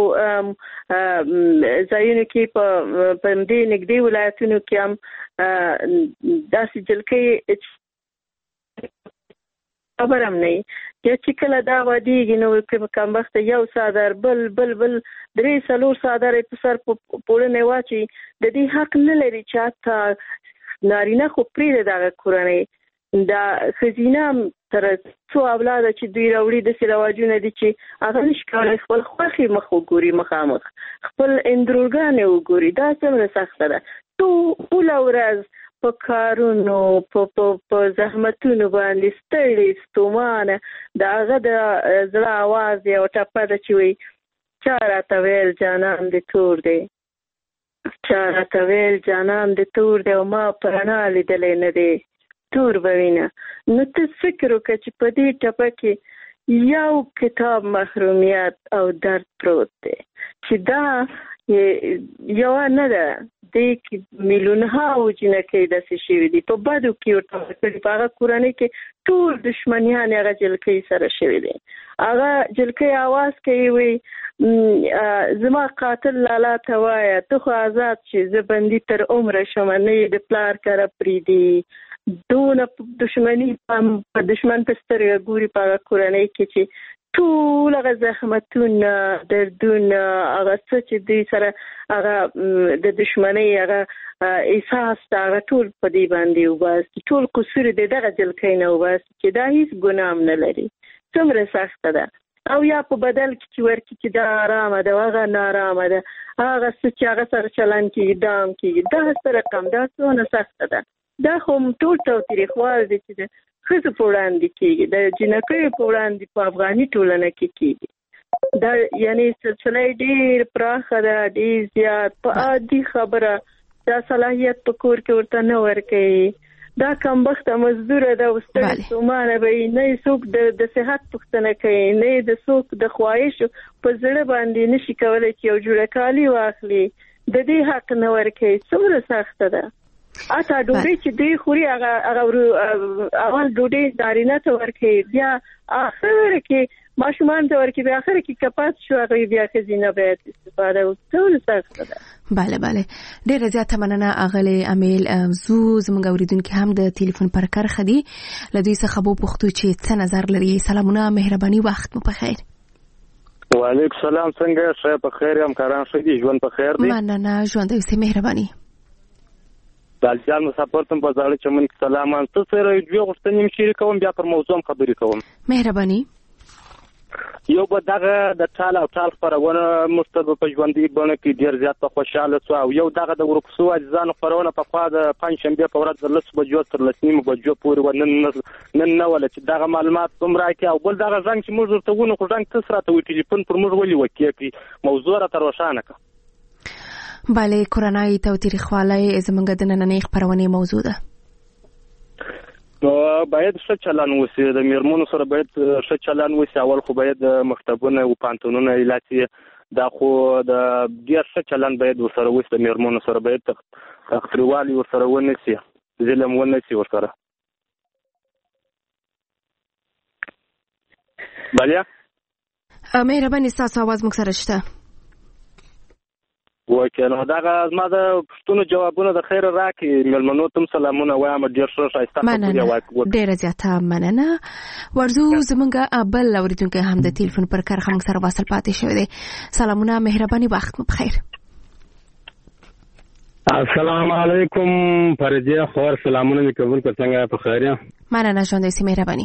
ځایونو کې په دې نږدې ولایتونو کې هم داسې جلکۍ خبر هم نه وي. یا چې کله دا وادېږي نو کې کمبخته یو څادر بل بل بل درې څلور څادرې په سر په پوړنې واچي. د دې حق نه لري چې حتی نارینه خو پرېږده دغه کورنۍ دا ښځینه تر څو اولاده چې دوی راوړي داسې رواجونه دي چې هغه نشي کولی خپل خوښې مخ وګوري، مخامخ خپل اندروګانې وګوري. دا څومره سخته ده. ټوله ورځ په کارونو په زحمتونو باندې ستړې ستومانه د هغه د زړه اواز یو ټپه ده چې وایي چا راته ویل جانان دې تور دی، چا راته ویل جانان دې تور دی او ما په رڼا لیدلی نه دی تور به وینه. نو ته فکر وکړه چې په دې ټپه کې یو کتاب محرومیت او درد پروت دی چې دا یوه نه ده. دې کې میلیونها جنکۍ داسې شوي دي په بدو کې ورته ورکړي. په هغه کورنۍ کې ټول دښمنیان هغه جلکۍ سره شوي دي. هغه جلکۍ اواز کوي وایي زما قاتل لالا ته وایه ته خو آزاد چې زه بندي تر عمره شم، نه یې د پلار کره پرېږدي. دونه دښمني په دښمن په سترګه ګوري په هغه کورنۍ کې چې ټول هغه زحمتونه دردونه هغه څه چې دوی سره هغه د دښمنۍ هغه احساس ته هغه ټول په دې باندې وباسي. ټول قصور د دغه جلکۍ نه وباسي چې دا هیڅ ګناه هم نه لري. څومره سخته ده. او یا په بدل کې چې ورکی چې دا آرامه ده هغه نارامه ده هغه څه چې هغه سره چلن کېږي دام کېږي دا څه رقم دا څونه سخته ده دا خو ټول تاوتریخوال دی چې د ښځو په وړاندې کېږي د جنکیو په وړاندې په افغاني ټولنه کې کېږي دا یعنی سلسله ډېر پراخه ده ډېر زیات په عادي خبره دا صلاحیت په کور کې ورته نه ورکوي دا کمبخته مزدوره ده ستړې ستومانه به وي نه یې څوک د صحت پوښتنه کوي نه یې د څوک د خواهشو په زړه باندې نشي کولی چې یو جوړه کالي واخلي د دې حق نه ورکوي څومره سخته ده اته ډوډۍ چې دوی خوري هغه اول ډوډۍ نارینه ته ورکوي بیا آخر کې ماشومان ته ورکوي بیا آخر کې کپات شو هغوی بیا ښځینه باید استفاده ټول سخته ده بله بله ډیره زیاته مننه اغلی امیل زو زموږ اوریدونکي هم د تلیفون پر کرخه دي له دوی څخه به پوښتو چې څه نظر لري سلامونه مهرباني وخت مو په خیر وعلیکم سلام څنګه ښه په خیر یم کاران ښه دي ژوند په خیر دی مننه ژوند اوسې مهرباني دالجان مسافر تم په زاړه چمن کې سلام ان څه سره دوی غوښتنې مې شریکوم بیا پر موضوع خبرې کوم مهرباني یو به دغه د ټال او ټال خبرونه مستبه په ژوندۍ بڼه کې ډیر زیات په خوشاله شو او یو دغه د ورکسو اجزانو خبرونه په خوا د پنځشنبه په ورځ د لس بجو تر لس نیمه بجو پورې ونن نن نه ول چې دغه معلومات کوم راکې او بل دغه ځنګ چې موږ ورته ونه خو ځنګ تاسو راته وی ټلیفون پر موږ ولي وکړي موضوع را تر وشانه کا بله کورونای تاوتریخوالی زمونږ د نننۍ خبرونې موضوع ده نو باید ښه چلن وسی د میرمنو سره باید ښه چلن وسی اول خو باید مکتبونه او پانتونونه ایلاتي دا خو د ډیر ښه چلن باید ورسره وسی د میرمنو سره باید تخریوالي ورسره ونسی ظلم ونسی ورسره بله مهرباني ستاسو आवाज موږ سره شته وکه نو دغه ما د پښتون جوابونه د خیر راکې ملمنو تم سلامونه وایم ډیر ښه شایسته مننه ډیر زیاته مننه ورزو زمونږ بل اوریدونکو هم د تلیفون پر کرخه موږ سره وصل پاتې شوی دی سلامونه مهرباني وخت مو بخیر السلام علیکم فرجه خور سلامونه می قبول کړ څنګه په خیر یم مننه ژوند سي مهرباني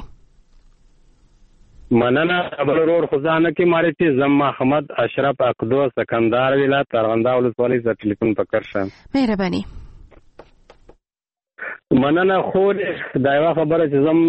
مننه خبر ورور خدانه کې ماره چې زم محمد اشرف اقدو سکندر ولایت ترغنده ولسوالۍ ز ټلیفون پکړ شم مهرباني مننه خو دا یو خبره چې زم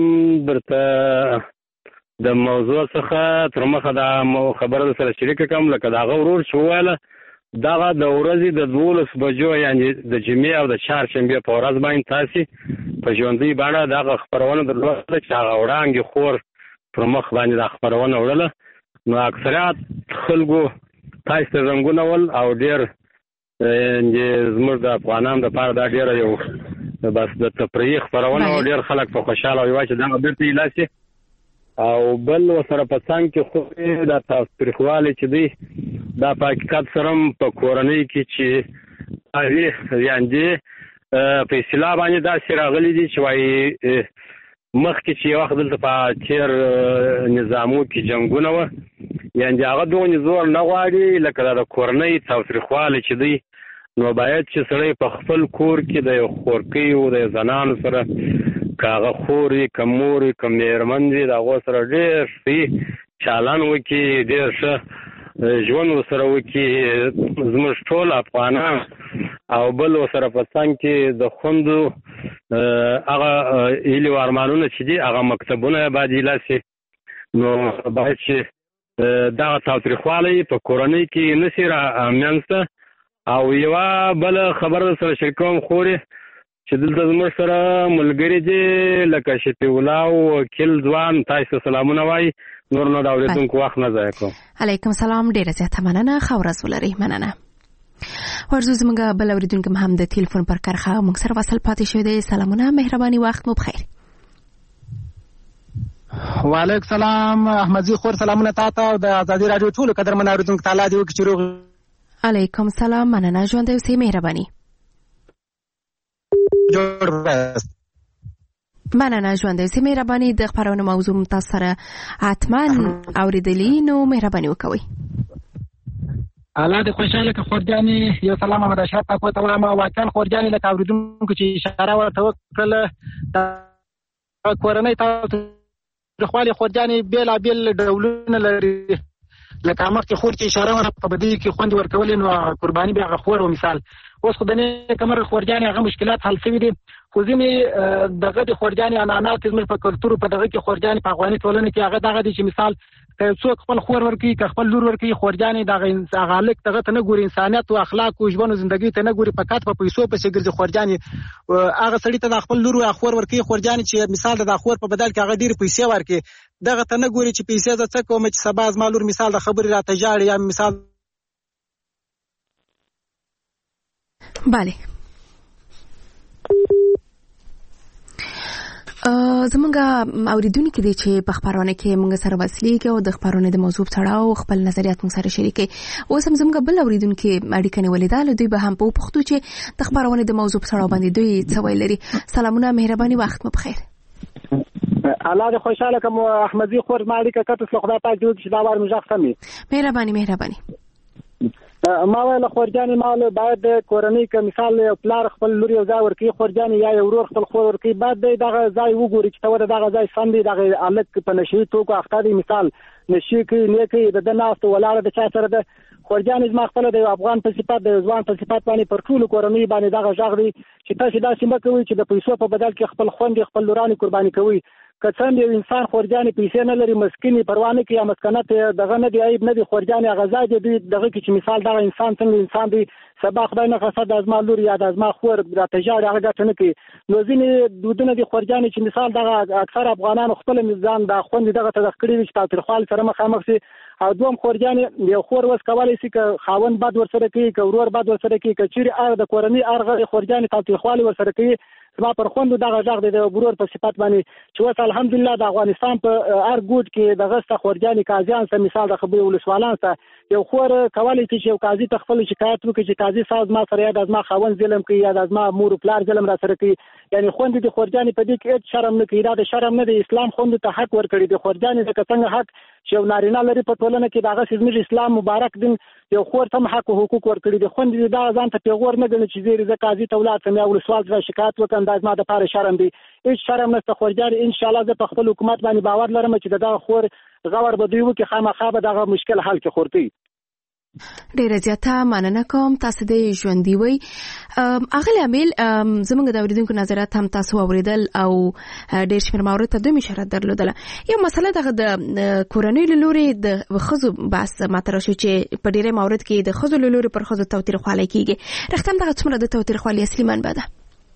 درته د موضوع څخه تر مخه دا خبره سره شریک کوم لکه دا غورور شواله دغه د ورځې د دولس بجو یعنی د جمعې او د چهارشنبه په ورځ باندې تاسو په ژوندۍ باندې دغه خبرونه درلوده چې هغه وړاندې خور پر مخ باندې د خبرونه وړله نو اکثریت خلکو تاسو ته زنګونه ول او ډیر زموږ د افغانانو لپاره دا ډیر یو بس د تفریح خبرونه او ډیر خلک په خوشاله وي چې دا بیرته لاسي او بل وسره په څنګه کې خو د تفریحوالي چې دی دا په حقیقت سره په کورنۍ کې چې هغه یعنی په اسلام باندې دا سراغلي دي چې وايي مخکې چې یو وخت دلته په تیر نظامو کې جنګونه وه یعنې هغه دومره زور نه غواړي لکه د کورنۍ تاوتریخوالی چې دی نو باید چې سړی په خپل کور کې د یو خورکیو د زنانو سره که هغه خور وي که مور وي که مېرمن وي د هغو سره ډېر ښه چالان وکړي ډېر ښه ژوند ورسره وکړي زموږ ټول افغانان او بل ورسره په څنګ کې د خوندو هغه هیلې او ارمانونه چې دي هغه مکتبونه باید ایله نو باید چې دغه تاوتریخوالی په کورنۍ کې نه سي رامنځته او یوه بله خبره سره شریکوم خورې چې دلته زموږ سره ملګري دي لکه شفیع الله وکیل ځوان تاسو ته سلامونه وایي نور نو د اورېدونکو وخت نه ضایع کوم علیکم سلام ډېره زیاته مننه ښه ورځ ولرئ مننه ورزو زموږ بل اوریدونکي هم د تلیفون پر کرخه موږ سره وصل پاتې شوی دی سلامونه مهرباني وخت مو بخیر وعلیکم سلام احمدزي خور سلامونه تاسو او د ازادي رادیو ټول قدرمن اوریدونکو تعالی دی وکړي روغ علیکم سلام مننه ژوند اوسې مهرباني مننه ژوند اوسې مهرباني د خبرونو موضوع تاسو سره حتما اوریدلی نو مهرباني وکوئ الله دې خوشاله که خورجانې یو سلام احمد اشرف تاسو ته وایم واقعا خورجانې لکه اوریدونکو چې اشاره ورته وکړله د کورنۍ تاسو تاوتریخوالي خورجانې بېلابېل ډولونه لري. لکه مخکې خور چې اشاره وه په بدۍ کې خوندې ورکولې نو قرباني بیا هغه خور و مثال. اوس خو د نیکه مرغ خورجانې هغه مشکلات حل شوي دي، خو ځینې دغه د خورجانې عنعنات زموږ په کلتور په دغه کې خورجانې په افغاني ټولنه کې هغه دغه دي چې مثال که څوک خپل خور ورکوي که خپل لور ورکوي خورجانې دغه هغه هلک دغه ته نه ګوري، انسانیت او اخلاق او ژوند او زندګۍ ته نه ګوري، فقط په پیسو پسې ګرځي خورجانې. هغه سړي ته د خپل لور او خور ورکوي خورجانې چې مثال د خور په بدل کې هغه ډېرې پیسې ورکوي، دغه ته نه ګوري چې پیسې زه څه کوم چې سبا زما لور مثال د خبرې راته ژاړي یا مثال. بله زمونږ اوریدونکي دي چې په خبرونه کې موږ سره وسلیږي او د خبرونه د موضوع تړاو خپل نظریات موږ سره شریکي. اوس هم زمونږ بل اوریدونکي اړیکه نیولې ده، دوی به هم په پښتو چې د خبرونه د موضوع تړاو باندې دوی څه ویل لري. سلامونه، مهرباني، وخت مو بخیر. الله دې خوشاله کوم احمدي خور ما اړیکه کټه خدای پاک دې چې دا وار مجاخ سمي. مهرباني مهرباني. ما ویل خورجانې مال باید د کورنۍ که مثال یو پلار خپل لور یو ځای ورکوي خورجانې یا یو ورور خپل خور ورکوي باید دی دغه ځای وګوري چې ته ولې دغه ځای سم دی، دغه هلک په نشهي توکو اخته دی، مثال نشي کوي نه کوي، د ده ناسته ولاړه د چا سره ده. خورجانې زما خپله د یو افغان په صفت د یو ځوان په صفت باندې پر ټولو کورنۍ باندې دغه غږ دی چې تاسې داسې مه کوئ چې د پیسو په بدل کې خپل خویندې خپل لورانې قرباني کوئ. که څنګه یو انسان خورجانې پیسې نه لري، مسکینې پروا نه کوي یا مسکنت دغه نه دی، عیب نه دی، خورجانې هغه ځای دی دغه کې چې مثال دغه انسان څنګه انسان دی، سبا خدای نه خاصه د زما لور یا د زما خور راته ژاړي هغه ګټه نه کوي. نو ځینې دودونه دي خورجانې چې مثال دغه اکثر افغانانو خپل ځان د خوندې دغه ته کړي دي چې تاوتریخوالي سره مخامخ شي. او دوم خورجانې یو خور وس کولی شي که خاوند بد ورسره کوي که ورور بد ورسره کوي که چیرې هغه د کورنۍ هغه خورجانې تاوتریخوالي ورسره کوي. زما پر خوندو دغه غږ دی د ورور په صفت باندې چې اوس الحمدلله د افغانستان په هر ګوټ کې دغه سته خورجانې قاضیان سه مثال د خبرې ولسوالان سه یو خور کولی شي چې یو قاضي ته خپل شکایت وکړي چې قاضي صاحب زما سره یا د زما خاوند ظلم کوي یا د زما مور و پلار ظلم را سره کوي. یعنې خوندې د خورجانې په دې کې هېڅ شرم نه کوي، دا د شرم نه دی، اسلام خوندو ته حق ورکړي د خورجانې ځکه څنګه حق چې یو نارینه لري په ټولنه کې د هغسې زموږ اسلام مبارک دین یو خور ته هم حق او حقوق ورکړي دي. خوندې دا ځان ته پیغور نه ګڼي چې زه قاضي ته ولاړ شم یا ولسوال ته شکایت وکړم، دا زما دپاره شرم دی. هېڅ شرم نشته. خورجانې انشاءالله زه په خپل حکومت باندې باور لرم چې د دغه خور غور به دوی وکړي، خامخا به دغه مشکل حل کړي خورتي. ډیره زیاته مننه کوم. تاسو د ژوندۍ وي اغلی امیل زمونږ د اوریدونکو نظرات هم تاسو اوریدل او ډیر شمېر موارد ته دوی اشاره درلودله. یو مسله دغه د کورنۍ له لورې د ښځو بحث مطرح شو چې په ډیری موارد کې د ښځو له لورې پر ښځو تاوتریخوالی کیږي. رښتیا هم دغه څومره د تاوتریخوالي اصلي منبع ده؟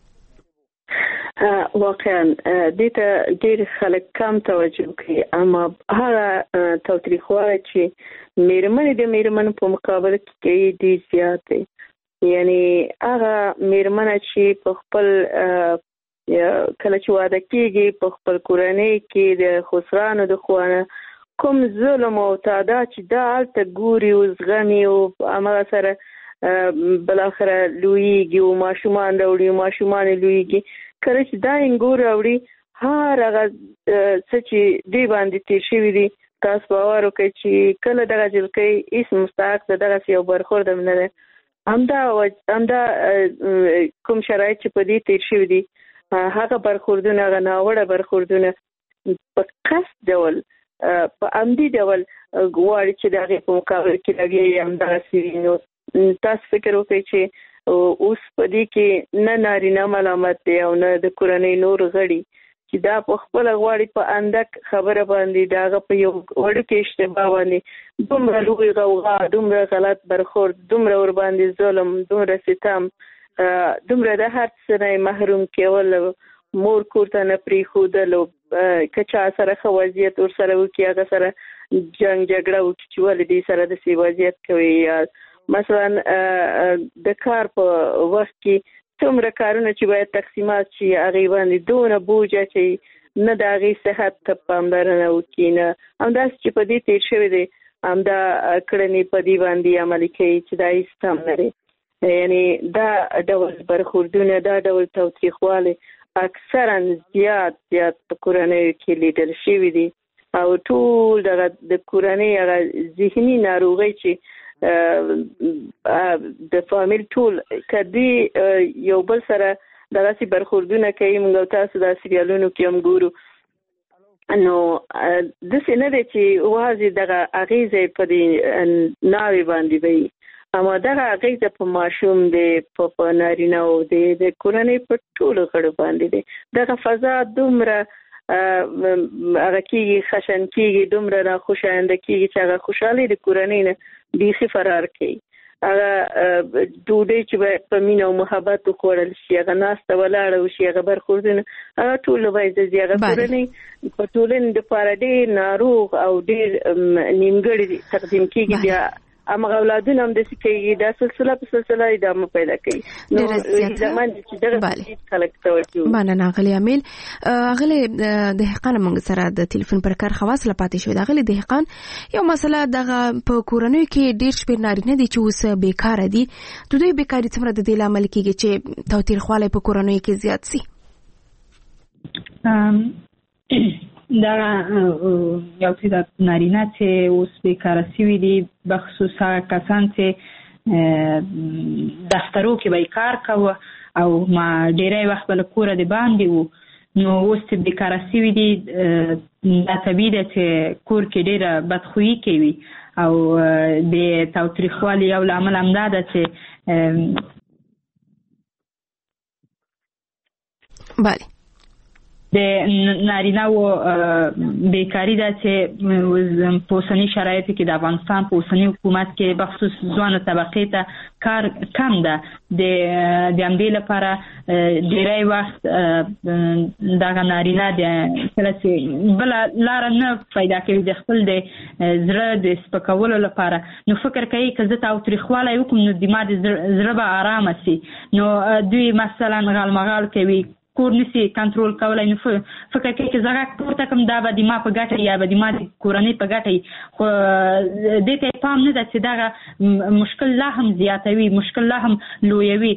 واقعا دې ته ډېر خلک کم توجه کوي، اما هغه تاوتریخوالی چې میرمنې د میرمنو په مقابله کې کوي ډېر زیات دی. یعنی هغه میرمنه چې په خپل کله چې واده کېږي په خپل کورنۍ کې د خسرانو د خوانه کوم ظلم او تعداد چې دا هلته ګوري او زغمي او هماغه سره بالاخره لویږي او ماشومان راوړي او ماشومان لویږي. کله چې دا انګور راوړي هر هغه څه چې دې باندې تېر شوي دي تاسو باور وکړئ چې کله دغه جلکۍ هېڅ مستحق د دغسې یو برخورد هم نه دی. همدا همدا کوم شرایط چې په دې تېر شوي دي هغه برخوردونه هغه ناوړه برخوردونه په قصد ډول په عمدي ډول غواړي چې د هغې په مقابل کې لګیا یې همدغسې وي. نو تاسو فکر وکړئ چې اوس په دې کې نه نارینه ملامت دی او نه د کورنۍ نور غړي چې دا په خپل غواړي په اندک خبره باندې دا هغه په یو وړوکې اشتباه باندې دومره لوی غوغا، دومره غلط برخورد، دومره ور باندې ظلم، دومره ستم، دومره د هر څه نه محروم کول، مور کور ته نه پرېښودل، که چا سره ښه وضعیت ورسره وکړي هغه سره جنګ جګړه وکړي چې ولې دې سره داسې وضعیت کوي. یا مثلا د کار په وخت کې څومره کارونه چې باید تقسیمات شي هغې باندې دونه بوج اچوي، نه د هغې صحت ته پاملرنه وکړي، نه همداسې چې په دې تېر شوی دی همدا کړنې په دې باندې عملي کوي چې دا هېڅ هم نه دی. یعنې دا ډول برخوردونه دا ډول تاوتریخوالی اکثرا زیات زیات په کورنیو کې لیدل شوي دي او ټول دغه د کورنۍ هغه ذهني ناروغۍ چې د فامیل ټول کدی یو بل سره دغسې برخوردونه کوي. موږ تاسو د سریالونو کې هم ګورو نو د څه نه دی چې واځي دغه اغیزه په دې ناوی باندې وي اما دغه اغیزه په ماشوم دی په نارینه او د کورنۍ په ټولو غړو باندې دی دغه فضا دومره هغه کېږي خشن کېږي دومره راخوشاینده کېږي چې هغه خوشحالي د کورنۍ نه بیخي فرار کوي هغه ډوډۍ چې په مینه او محبت وخوړل شي هغه ناسته ولاړه وشي هغه برخوردونه هغه ټول باید د هغه کورنۍ په ټولنې دپاره ډېر ناروغ او ډېر نیمګړي تقدیم کېږي بیا امغه اولادونه هم د سکیږي د سلسله په سلسله ادامه پیدا کوي نو زمون چې دغه خلک توجه مننه غلی امیل غلی د حقانه موږ سره د ټلیفون پر کار خواص لپاتې شو د غلی د حقان یو مسله دغه په کورنۍ کې ډیر شپیر نارینه دي چې اوس بیکاره دي د دوی بیکاری څومره د دې لامل کېږي چې توتیرخواله په کورنۍ کې زیات سي دا یو څه د نارینه چې اوس بیکاره شوي دي بخصوص هغه کسان چې دفترو کې به کار کوه او ما ډېری وخت به له کوره د باندې وو نو اوس چې بیکاره شوي دي دا طبیعي ده چې کور کې ډېره بدخویي کوي او د تاوتریخوالي یو لامل همدا ده چې بله د نارینه و بیکاری ده چې په اوسني شرایطو کې د افغانستان په اوسني حکومت کې بخصوص ځوانو طبقې ته کار کم ده د همدې لپاره ډېری وخت دغه نارینه د کله چې بله لاره نه پیدا کوي د خپل د زړه د سپکولو لپاره نو فکر کوي که زه تاوتریخوالی وکړم نو د ما د زړه به ارامه سي نو دوی مثلا غالمغال کوي کور نسی کنټرول کولای نو فکر کوي چې زغه پورته کوم دا به د ما په ګټه یا به د ما د کورنۍ په ګټه خو دې ته پام نه ده چې دغه مشکل لا هم زیاتوي مشکل لا هم لویوي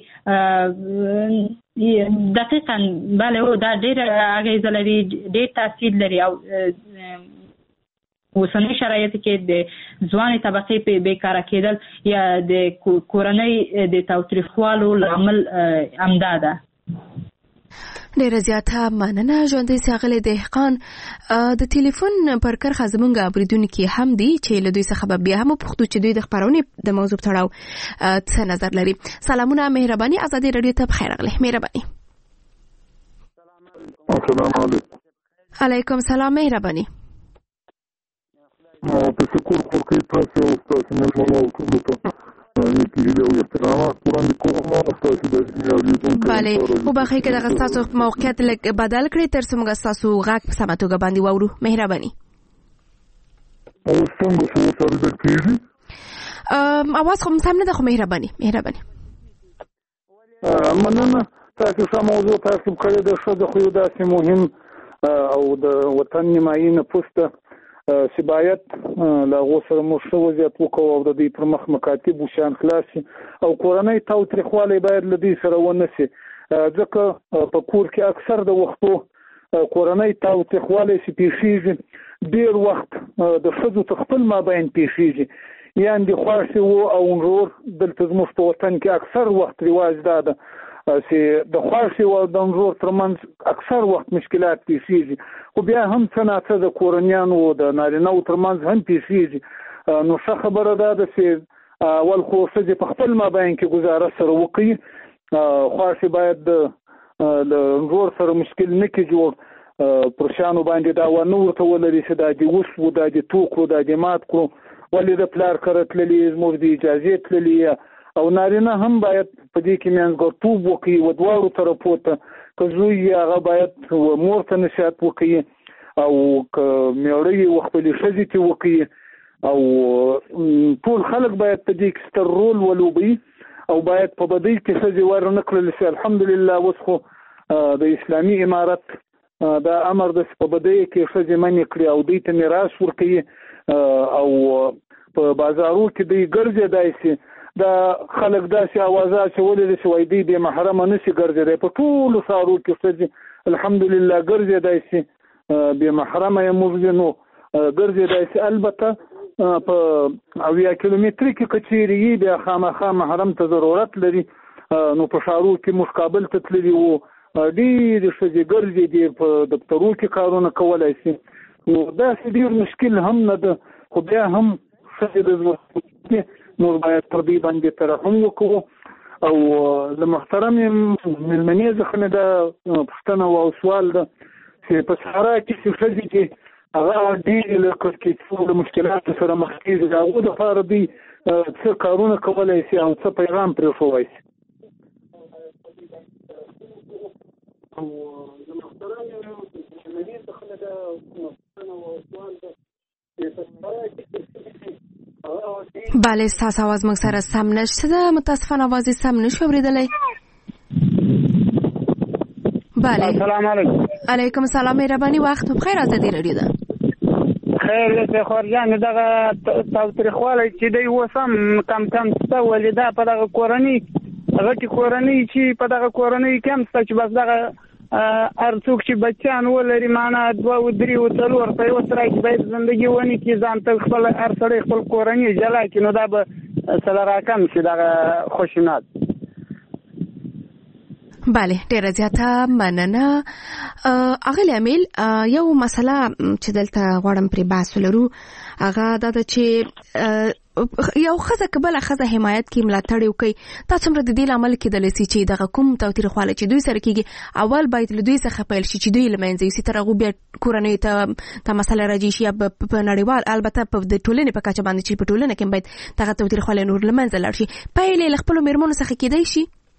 دقیقا بله او دا ډېر اغیزه لري ډېر تاثیر لري او اوسني شرایطو کې د ځوانې طبقې په بیکاره کېدل یا د کورنۍ د تاوتریخوالو لامل همدا ده ډیره زیاته مننه ژوندۍ ښاغلي دهقان د ټلیفون پر کرخه زمونږ اوریدونکي هم دي چې له دوی څخه بیا هم پوښتو چې دوی د خبرونې د موضوع تړاو څه نظر لري سلامونه مهرباني ازادي رادیو ته بخیر راغلی مهرباني السلام علیکم علیکم سلام مهرباني په شکر خورکې تاسو او تاسو مېلمانه او ټولو ته نیکي هیلې او احترامات وړاندې کوم ستاسو د اورېدونکو بله وبخښئ که دغه ستاسو موقعیت لږ بدل کړئ تر څو موږ ستاسو غږ په سمه توګه باندې واورو مهرباني اوس څنګه شو اوس اورېدل کېږي اواز خو سم نه ده خو مهرباني مهرباني مننه تاسو ښه موضوع تعقیب کړې ده ښځه خو یو داسې مهم او د وطن نیمایي نفوس ته چې باید له هغو سره موږ ښه وضعیت وکړو او د دوی پر مخ مکاتب وشیان خلاص شي او کورنۍ تاوتریخوالی باید له دوی سره ونه شي ځکه په کور کې اکثر د وختو کورنۍ تاوتریخوالی چې پیښیږي ډېر وخت د ښځو ته خپل مابین پیښیږي یعنې د خوښې و او ورور دلته زموږ په وطن کې اکثر وخت رواج دا ده چې د خوښې او د ورور ترمنځ اکثر وخت مشکلات پیښیږي خو بیا هم څه ناڅه د کورنیانو د نارینه‌و ترمنځ هم پیښیږي نو ښه خبره دا ده چې اول خو ښځې په خپل مابین کې ګزاره سره وکړي خوښې باید د ورور سره مشکل نه کړي جوړ پر شیانو باندې دا ونه ورته ولري چې دا دې وشو دا دې تو کړو دا دې مات کړو ولې د پلار کره تللي زموږ د اجازې تللي او نارینه هم باید په دې کې منځګړتوب وکړي و دواړو طرفو ته که زوی یې هغه باید مور ته نصیحت وکړي او که میړه یې و خپلې ښځې ته وکړي او ټول خلک باید په دې کې ستر رول ولوبوي او باید په بدۍ کې ښځې ور نه کړل شي الحمدلله اوس خو د اسلامي امارت دا امر ده چې په بدۍ کې ښځې منې کړي او دوی ته میراث ورکوي او په بازارو کې دوی ګرځېدای شي دا خلک داسې اوازه اچولې ده چې وایي دوی بې محرمه نشي ګرځېدی په ټولو ښارو کې ښځې الحمدلله ګرځېدای شي بې محرمه یې موږ نو ګرځېدای شي البته په اویا کیلومتري کې که چیرې یي بیا خامخا محرم ته ضرورت لري نو په ښارو کې موږ کابل ته تللي وو ډېرې ښځې ګرځېدې په دفترو کې کارونه کولی شي نو دا ډیر مشکل هم نه ده، خو بیا هم ښځې د ژوند نور باید پر دې باندې ترحم وکړو. او له محترم مېلمنې څخه مې دا پوښتنه او سوال ده چې په صحرا کې چې ښځې چې هغه ډېرې له کړکېچو مشکلاتو سره مخ کېږي، د هغو دپاره دوی څه کارونه کولی شي او څه پیغام پرېښودی شي؟ بله ستاسو آواز موږ سره سم نشته ده، متاسفانه آواز سم نشو اورېدلی. بله السلام علیکم. علیکم السلام، مهرباني وخت بخیر. ازادي رادیو ده. خیر دې خورجان دغه تاوتریخوالی چې دی اوس هم کم کم شته، ولې دا په دغه کورنۍ غټې کورنۍ چې په دغه کورنۍ کې هم شته چې بس دغه هر څوک چې بچیان ولري معنا دوه او درې او څلور په یو سره کې باید زندګي ونې کې ځان ته خپل هر سړی خپل کورنۍ جلا کړي، نو دا به سره راکم شي دغه خشونت. بله ډیره زیاته مننه. اغلی امیل، یو مسله چې دلته غواړم پرې بحث ولرو هغه دا ده چې یو ښځه که بله ښځه حمایت کې ملاتړ وکړي، دا څومره د دې لامل کېدلی شي چې دغه کوم تاوتریخوالی چې دوی سره کېږي اول باید له دوی څخه پیل شي چې دوی له منځه یوسي، تر هغو بیا کورنیو ته دا مسله راجع شي یا په نړیوال البته په د ټولنې په کچه باندې چې په ټولنه کې باید دغه تاوتریخوالی نور له منځه لاړ شي. پیل یې له خپلو مېرمنو څخه کېدی شي؟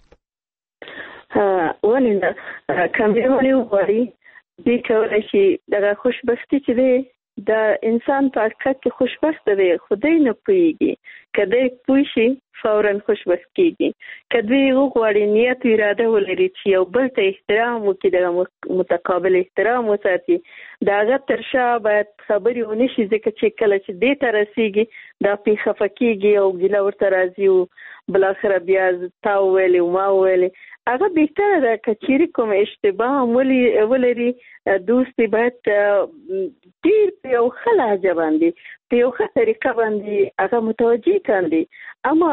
ولې نه، که مېرمنې وغواړي دوی کولی شي دغه خوشبختي چې دی دا انسان په حقیقت کې خوشبخته دی، خو دی نه پوهېږي. که دی پوه شي فورا خوشبخت کېږي. که دوی وغواړي نیت و اراده ولري چې یو بل ته احترام وکړي، دغه متقابل احترام وساتي، د هغه تر شا باید خبرې ونه شي، ځکه چې کله چې دې ته رسېږي دا پې خفه کېږي او ګیله ورته راځي او بالاخره بیا تا وویلې او ما وویلې. هغه بهتره ده که چیرې کوم اشتباه هم ولري دوستي باید ډېر په یو ښه لهجه باندې په یو ښه طریقه باندې هغه متوجه کاندي. اما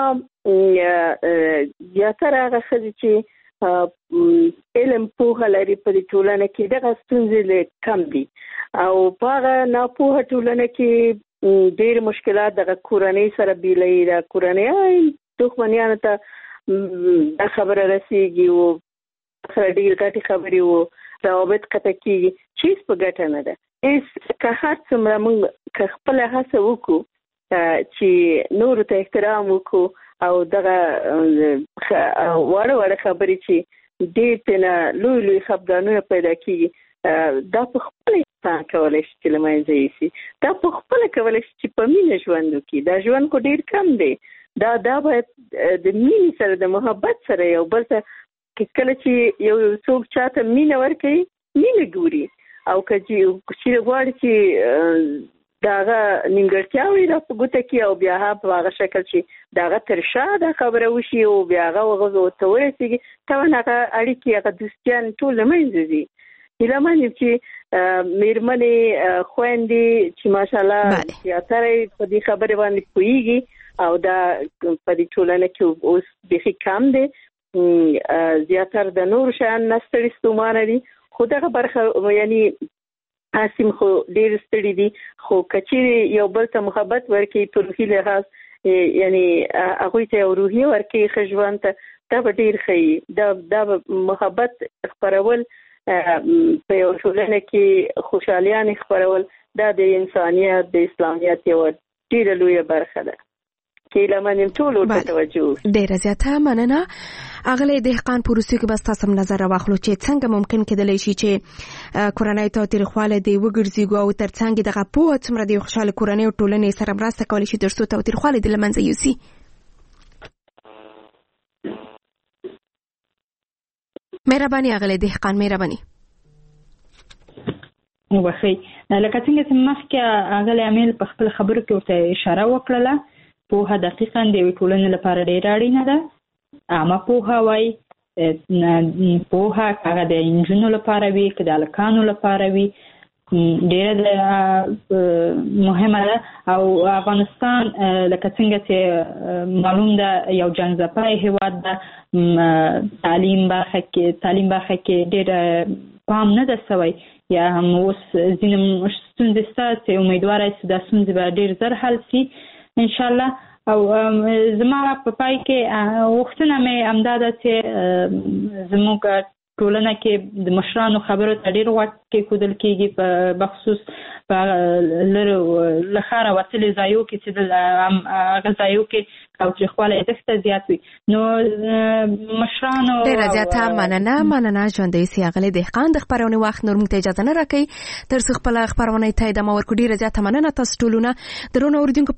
زیاتره هغه ښځې چې علم پوهه لري په دې ټولنه کې دغه ستونزې کم دي، او په هغه ناپوهه ټولنه کې ډېر مشکلات دغه کورنۍ سره بیلوي. د کورنۍ دښمنیانو ته دا خبره رسېږي او سره ډېر ګټې خبرې او روابط قطع کېږي، چې هېڅ په ګټه نه ده. هېڅ که هر څومره موږ که خپله هڅه وکړو چې نورو ته احترام وکړو او دغه واړه واړه خبرې چې ډېر ترېنه لوی لوی خفګانونه پیدا کېږي، دا په خپله انسان کولی شي چې له منځه یوسي. دا په خپله کولی شي چې په مینه ژوند وکړي. دا ژوند خو ډېر کم دی. دا دا باید د مینې سره د محبت سره یو بل ته کله چې یو څوک چاته مینه ورکوي مینه ګوري، او که چې غواړي چې د هغه نیمګړتیاوې را په ګوته کړي او بیا په هغه شکل چې د هغه تر شا دا خبره وشي او بیا هغه هغه ورته ورسېږي، طبعا هغه اړیکې هغه دوستیان ټول له منځه ځي. هیله من یم چې مېرمنې خویندې چې ماشاءالله زیاتره په دې خبرې باندې پوهېږي او دا په دې ټولنه کې اوس بیخي کم دی، زیاتره د نورو شیانو نه ستړي ستومانه دي، خو دغه برخه یعنی حاسم خو ډېر ستړي دي. خو که چیرې یو بل ته محبت ورکړي په روحي لحاظ، یعنی هغوی ته یو روحیه ورکړي ښه ژوند ته، دا به ډېر ښه وي. دا دا به محبت خپرول په یو ټولنه کې خوشحالیانې خپرول، دا د انسانیت د اسلامیت یوه ډېره لویه برخه ده. ډیره زیاته مننه. اغلی دهقان په وروستیو کې به ستاسو نظر راواخلو چې څنګه ممکن کېدلی شي چې کورنۍ تاوتریخوالی دې وګرځېږو او تر څنګ یې دغه پوهه څومره د یو خوشحاله کورنۍ او ټولنې سره مرسته کولی شي تر څو تاوتریخوالی دې له منځه یوسي. مهرباني اغلی دهقان، مهرباني. وبخښئ، لکه څنګه چې مخکې اغلی امیل په خپل خبرو کې ورته اشاره وکړله، پوهه دقیقاً د یوې ټولنې لپاره ډېره اړینه ده. عامه پوهه وایي، پوهه هغه د نجونو لپاره وي که د هلکانو لپاره وي ډېره مهمه ده. او افغانستان لکه څنګه چې معلوم ده یو جنګ ځپلی هېواد ده، تعلیم برخه کې تعلیم برخه کې ډېره پام نه ده سوی، یا هم اوس ځینې ستونزې شته چې امیدواره چې دا ستونزې به ډېر زر حل شي ان شاء الله. او زما په پای کې غوښتنه مې همدا ده چې زموږ ټولنه کې د مشرانو خبرو ته ډېر غوږ کېښودل کېږي په بخصوص په لرې له ښاره وتلي ځایو کې چې هغه ځایو کې تاوتریخوالی دښته زیات وي. نو مشرانو ډېره زیاته مننه مننه ژوندی اوسئ ښاغلی دهقان. د خپرونې وخت نور موږ ته اجازه نه راکوي تر څو خپله خپرونې ته ادامه ورکړو. ډېره زیاته مننه تاسو ټولونه درنو اورېدونکو.